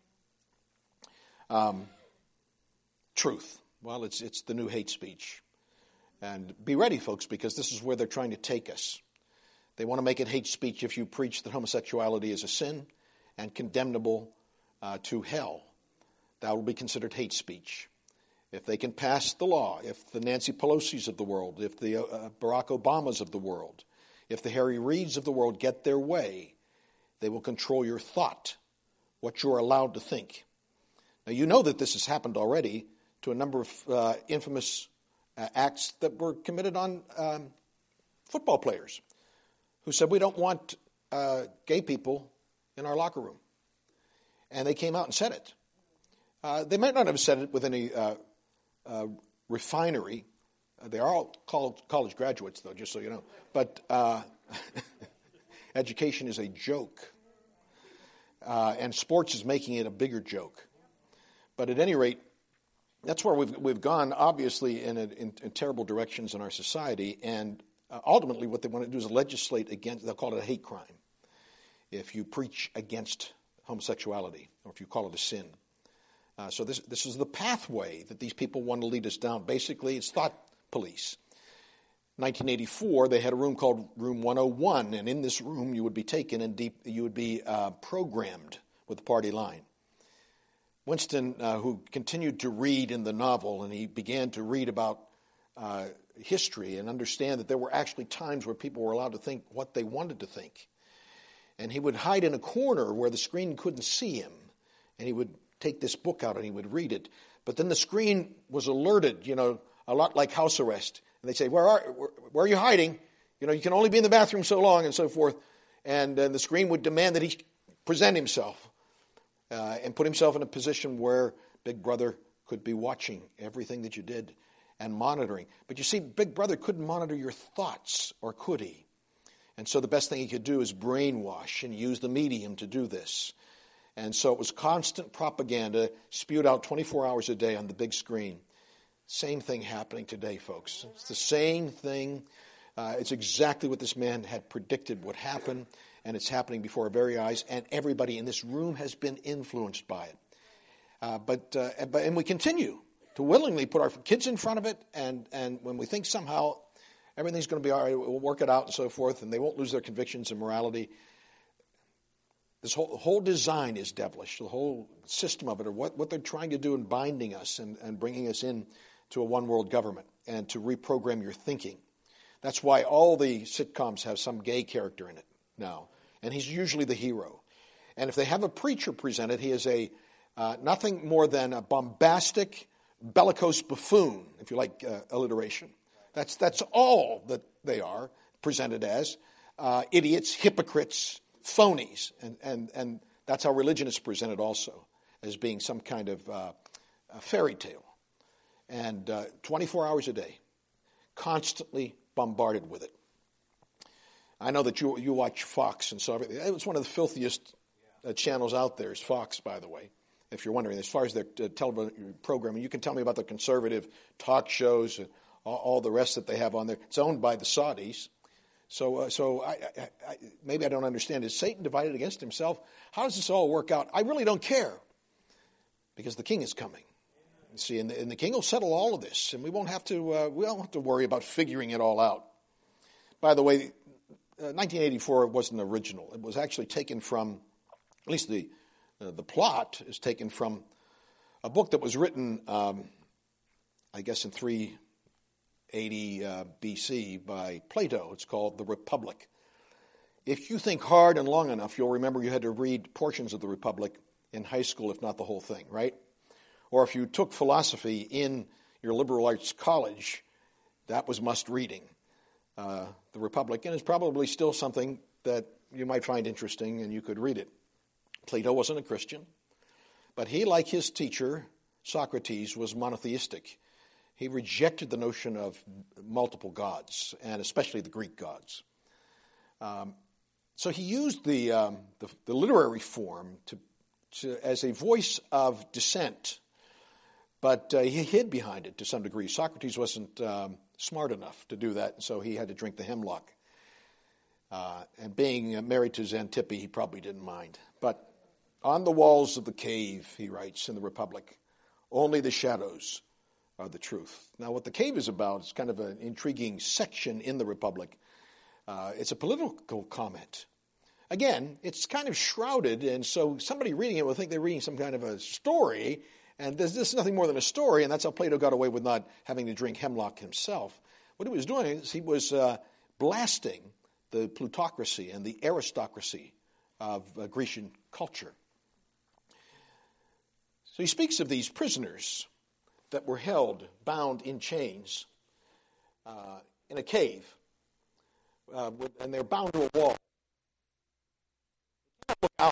Truth. Well, it's the new hate speech. And be ready, folks, because this is where they're trying to take us. They want to make it hate speech if you preach that homosexuality is a sin and condemnable to hell. That will be considered hate speech. If they can pass the law, if the Nancy Pelosi's of the world, if the Barack Obamas of the world, if the Harry Reids of the world get their way, they will control your thought, what you're allowed to think. Now, you know that this has happened already to a number of infamous acts that were committed on football players who said, we don't want gay people in our locker room. And they came out and said it. They might not have said it with any refinery. They are all college graduates, though, just so you know. But education is a joke. And sports is making it a bigger joke. But at any rate, that's where we've gone, obviously, in terrible directions in our society. And ultimately, what they want to do is legislate against, they'll call it a hate crime, if you preach against homosexuality or if you call it a sin. So this is the pathway that these people want to lead us down. Basically, it's thought police. 1984, they had a room called Room 101, and in this room you would be taken and you would be programmed with the party line. Winston, who continued to read in the novel, and he began to read about history and understand that there were actually times where people were allowed to think what they wanted to think. And he would hide in a corner where the screen couldn't see him, and he would take this book out and he would read it. But then the screen was alerted, a lot like house arrest. And they'd say, where are you hiding? You can only be in the bathroom so long, and so forth. And the screen would demand that he present himself and put himself in a position where Big Brother could be watching everything that you did and monitoring. But you see, Big Brother couldn't monitor your thoughts, or could he? And so the best thing he could do is brainwash and use the medium to do this. And so it was constant propaganda spewed out 24 hours a day on the big screen. Same thing happening today, folks. It's the same thing. It's exactly what this man had predicted would happen, and it's happening before our very eyes, and everybody in this room has been influenced by it. And we continue to willingly put our kids in front of it, and when we think somehow everything's going to be all right, we'll work it out and so forth, and they won't lose their convictions and morality. This whole design is devilish. The whole system of it, or what they're trying to do in binding us and bringing us in to a one-world government and to reprogram your thinking. That's why all the sitcoms have some gay character in it now. And he's usually the hero. And if they have a preacher presented, he is nothing more than a bombastic, bellicose buffoon, if you like alliteration. That's all that they are presented as. Idiots, hypocrites, phonies. And that's how religion is presented also, as being some kind of a fairy tale. And 24 hours a day, constantly bombarded with it. I know that you watch Fox and so everything. It's one of the filthiest channels out there is Fox, by the way, if you're wondering. As far as their television programming, you can tell me about the conservative talk shows and all the rest that they have on there. It's owned by the Saudis. So maybe I don't understand. Is Satan divided against himself? How does this all work out? I really don't care, because the king is coming. You see, and the king will settle all of this, and we won't have to worry about figuring it all out. By the way, 1984 wasn't original. It was actually taken from, at least the plot is taken from a book that was written, I guess in 380 BC by Plato. It's called The Republic. If you think hard and long enough, you'll remember you had to read portions of The Republic in high school, if not the whole thing, right? Or if you took philosophy in your liberal arts college, that was must reading. The Republic, and is probably still something that you might find interesting and you could read it. Plato wasn't a Christian, but he, like his teacher, Socrates, was monotheistic. He rejected the notion of multiple gods, and especially the Greek gods. So he used the literary form as a voice of dissent, but he hid behind it to some degree. Socrates wasn't smart enough to do that, and so he had to drink the hemlock. And being married to Xantippe, he probably didn't mind. But on the walls of the cave, he writes in the Republic, only the shadows are the truth. Now, what the cave is about is kind of an intriguing section in the Republic. It's a political comment. Again, it's kind of shrouded, and so somebody reading it will think they're reading some kind of a story, and this is nothing more than a story, and that's how Plato got away with not having to drink hemlock himself. What he was doing is he was blasting the plutocracy and the aristocracy of Grecian culture. So he speaks of these prisoners that were held, bound in chains, in a cave, and they're bound to a wall. They can't look out.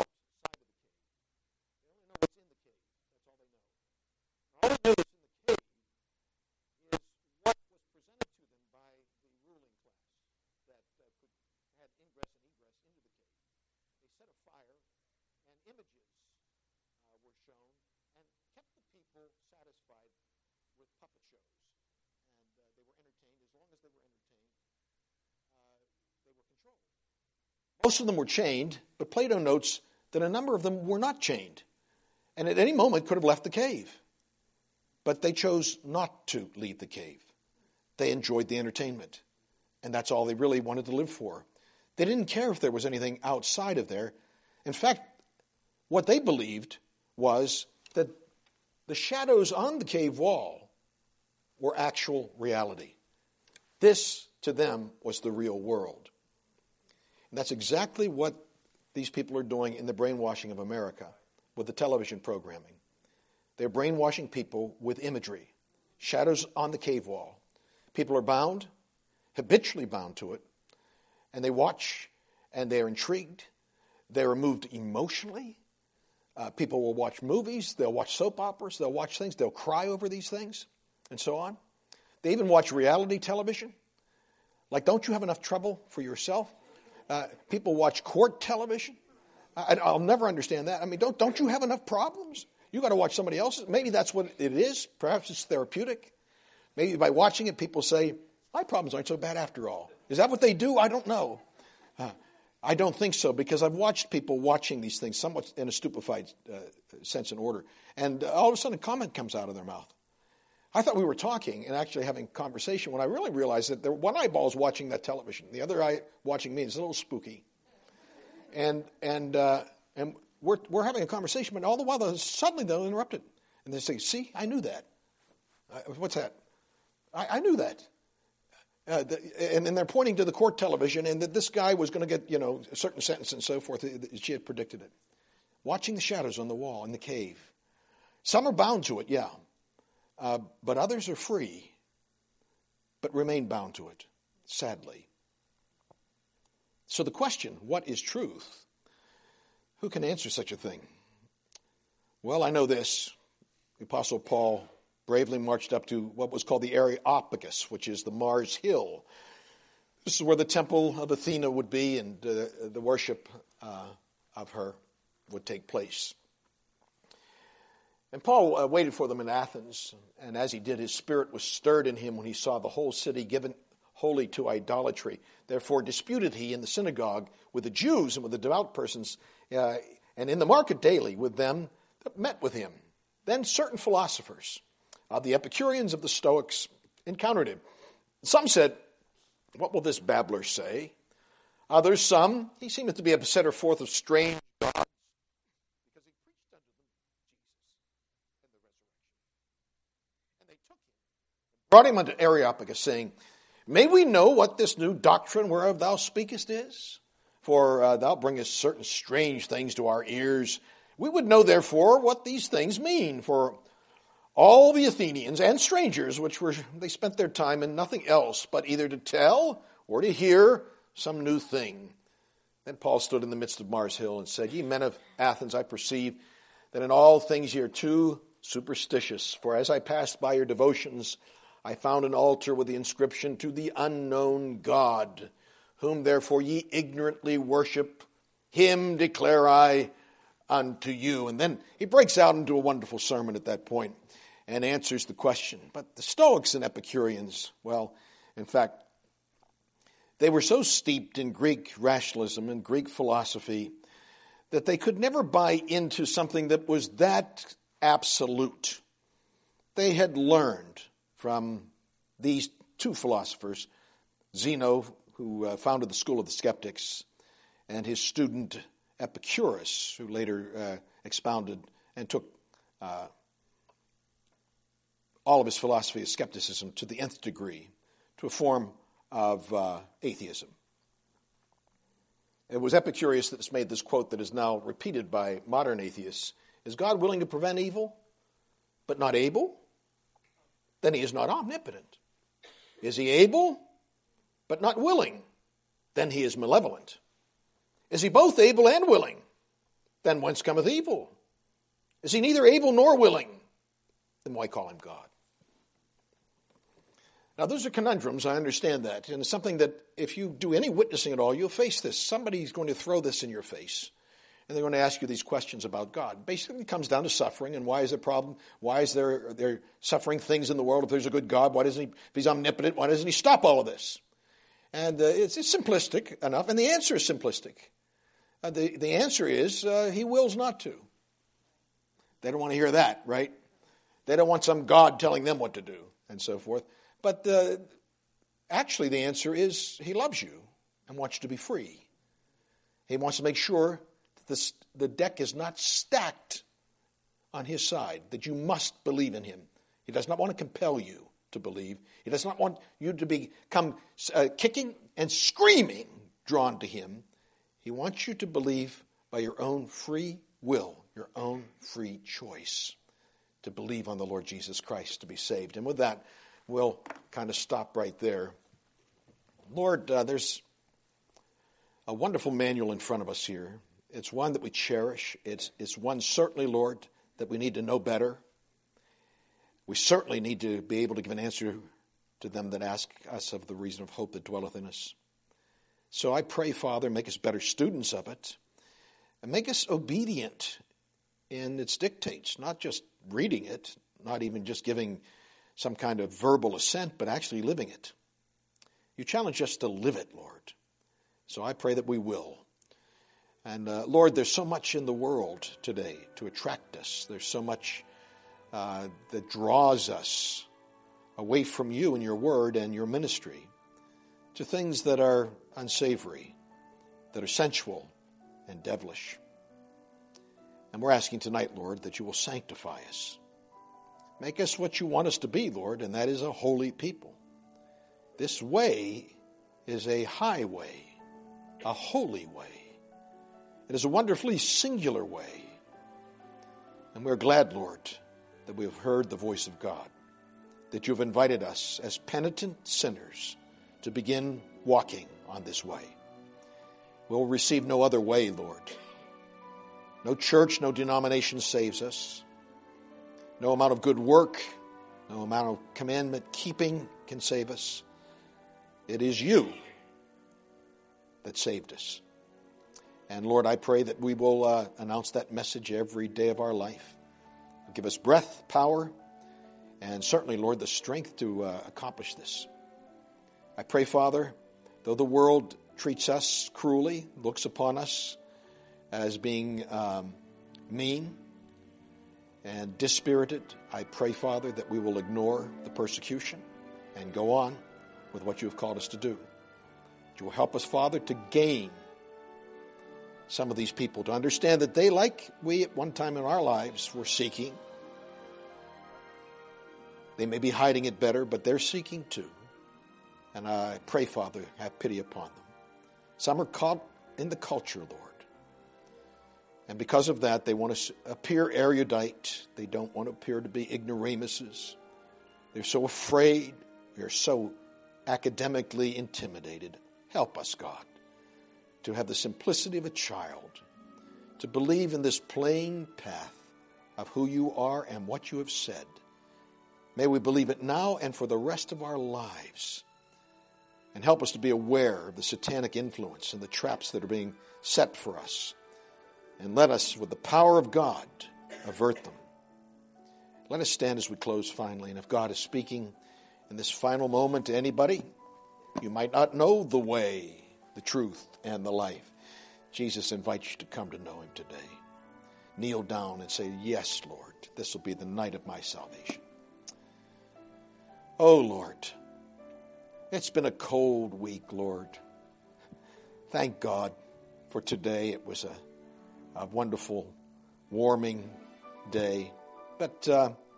All they know is in the cave is what was presented to them by the ruling class that had ingress and egress into the cave. They set a fire, and images were shown, and kept the people satisfied with puppet shows. And they were entertained. As long as they were entertained, they were controlled. Most of them were chained, but Plato notes that a number of them were not chained, and at any moment could have left the cave. But they chose not to leave the cave. They enjoyed the entertainment. And that's all they really wanted to live for. They didn't care if there was anything outside of there. In fact, what they believed was that the shadows on the cave wall were actual reality. This, to them, was the real world. And that's exactly what these people are doing in the brainwashing of America with the television programming. They're brainwashing people with imagery. Shadows on the cave wall. People are bound, habitually bound to it, and they watch, and they're intrigued. They're moved emotionally. People will watch movies. They'll watch soap operas. They'll watch things. They'll cry over these things, and so on. They even watch reality television. Like, don't you have enough trouble for yourself? People watch court television. I'll never understand that. I mean, don't you have enough problems? You got to watch somebody else's. Maybe that's what it is. Perhaps it's therapeutic. Maybe by watching it, people say, my problems aren't so bad after all. Is that what they do? I don't know. I don't think so, because I've watched people watching these things somewhat in a stupefied sense and order. And all of a sudden a comment comes out of their mouth. I thought we were talking and actually having a conversation when I really realized that one eyeball is watching that television. The other eye watching me. It's a little spooky. And we're having a conversation, but all the while, suddenly they'll interrupt it. And they say, see, I knew that. What's that? I knew that. And they're pointing to the court television and that this guy was going to get, a certain sentence and so forth. She had predicted it. Watching the shadows on the wall in the cave. Some are bound to it, yeah. But others are free, but remain bound to it, sadly. So the question, what is truth? Who can answer such a thing? Well, I know this. The Apostle Paul bravely marched up to what was called the Areopagus, which is the Mars Hill. This is where the temple of Athena would be, and the worship of her would take place. And Paul waited for them in Athens, and as he did, his spirit was stirred in him when he saw the whole city given wholly to idolatry. Therefore disputed he in the synagogue with the Jews and with the devout persons, and in the market daily with them that met with him. Then certain philosophers, the Epicureans of the Stoics, encountered him. Some said, "What will this babbler say?" Others, some, he seemeth to be a setter forth of strange gods, because he preached unto them Jesus and the resurrection. And they took him, brought him unto Areopagus, saying, "May we know what this new doctrine whereof thou speakest is? For thou bringest certain strange things to our ears. We would know, therefore, what these things mean. For all the Athenians and strangers, they spent their time in nothing else but either to tell or to hear some new thing." Then Paul stood in the midst of Mars Hill and said, "Ye men of Athens, I perceive that in all things ye are too superstitious. For as I passed by your devotions, I found an altar with the inscription, To the unknown God, whom therefore ye ignorantly worship. Him declare I unto you." And then he breaks out into a wonderful sermon at that point and answers the question. But the Stoics and Epicureans, well, in fact, they were so steeped in Greek rationalism and Greek philosophy that they could never buy into something that was that absolute. They had learned from these two philosophers, Zeno, who founded the school of the skeptics, and his student Epicurus, who later expounded and took all of his philosophy of skepticism to the nth degree, to a form of atheism. It was Epicurus that made this quote that is now repeated by modern atheists. Is God willing to prevent evil, but not able? Then he is not omnipotent. Is he able, but not willing? Then he is malevolent. Is he both able and willing? Then whence cometh evil? Is he neither able nor willing? Then why call him God? Now, those are conundrums, I understand that. And it's something that if you do any witnessing at all, you'll face this. Somebody's going to throw this in your face. And they're going to ask you these questions about God. Basically, it comes down to suffering. And why is there a problem? Why is there suffering things in the world? If there's a good God, why doesn't he, if he's omnipotent, why doesn't he stop all of this? And it's simplistic enough. And the answer is simplistic. The answer is he wills not to. They don't want to hear that, right? They don't want some God telling them what to do and so forth. But actually the answer is he loves you and wants you to be free. He wants to make sure that the deck is not stacked on his side, that you must believe in him. He does not want to compel you to believe. He does not want you to become kicking and screaming drawn to him. He wants you to believe by your own free will, your own free choice, to believe on the Lord Jesus Christ to be saved. And with that, we'll kind of stop right there. Lord, there's a wonderful manual in front of us here. It's one that we cherish. It's one certainly, Lord, that we need to know better. We certainly need to be able to give an answer to them that ask us of the reason of hope that dwelleth in us. So I pray, Father, make us better students of it, and make us obedient in its dictates, not just reading it, not even just giving some kind of verbal assent, but actually living it. You challenge us to live it, Lord. So I pray that we will. And Lord, there's so much in the world today to attract us. There's so much that draws us away from you and your word and your ministry to things that are unsavory, that are sensual and devilish. And we're asking tonight, Lord, that you will sanctify us. Make us what you want us to be, Lord, and that is a holy people. This way is a highway, a holy way. It is a wonderfully singular way. And we're glad, Lord, that we have heard the voice of God, that you've invited us as penitent sinners to begin walking on this way. We'll receive no other way, Lord. No church, no denomination saves us. No amount of good work, no amount of commandment keeping can save us. It is you that saved us. And Lord, I pray that we will announce that message every day of our life. Give us breath, power, and certainly, Lord, the strength to accomplish this. I pray, Father, though the world treats us cruelly, looks upon us as being mean and dispirited, I pray, Father, that we will ignore the persecution and go on with what you have called us to do. That you will help us, Father, to gain some of these people, to understand that they, like we at one time in our lives, were seeking. They may be hiding it better, but they're seeking too. And I pray, Father, have pity upon them. Some are caught in the culture, Lord. And because of that, they want to appear erudite. They don't want to appear to be ignoramuses. They're so afraid. They're so academically intimidated. Help us, God, to have the simplicity of a child, to believe in this plain path of who you are and what you have said. May we believe it now and for the rest of our lives. And help us to be aware of the satanic influence and the traps that are being set for us. And let us, with the power of God, avert them. Let us stand as we close finally. And if God is speaking in this final moment to anybody, you might not know the way, the truth, and the life. Jesus invites you to come to know him today. Kneel down and say, yes, Lord, this will be the night of my salvation. Oh, Lord, it's been a cold week, Lord. Thank God for today. It was a wonderful, warming day. But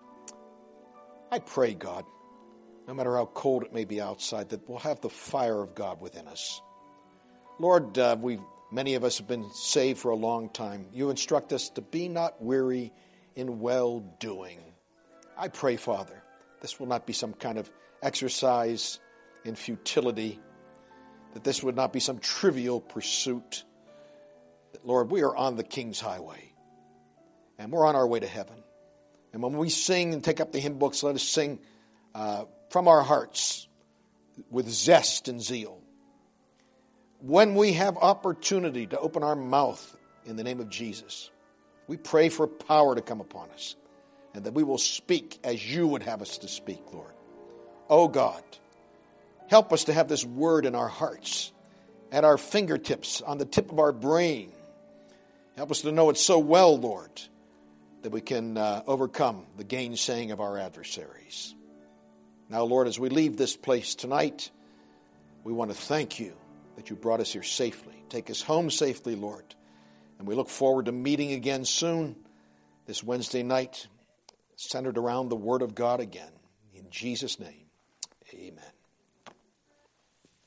I pray, God, no matter how cold it may be outside, that we'll have the fire of God within us. Lord, many of us have been saved for a long time. You instruct us to be not weary in well-doing. I pray, Father, this will not be some kind of exercise in futility, that this would not be some trivial pursuit. That, Lord, we are on the King's highway, and we're on our way to heaven. And when we sing and take up the hymn books, let us sing from our hearts with zest and zeal. When we have opportunity to open our mouth in the name of Jesus, we pray for power to come upon us, and that we will speak as you would have us to speak, Lord. Oh God, help us to have this word in our hearts, at our fingertips, on the tip of our brain. Help us to know it so well, Lord, that we can overcome the gainsaying of our adversaries. Now, Lord, as we leave this place tonight, we want to thank you that you brought us here safely. Take us home safely, Lord. And we look forward to meeting again soon, this Wednesday night, centered around the Word of God again. In Jesus' name, amen.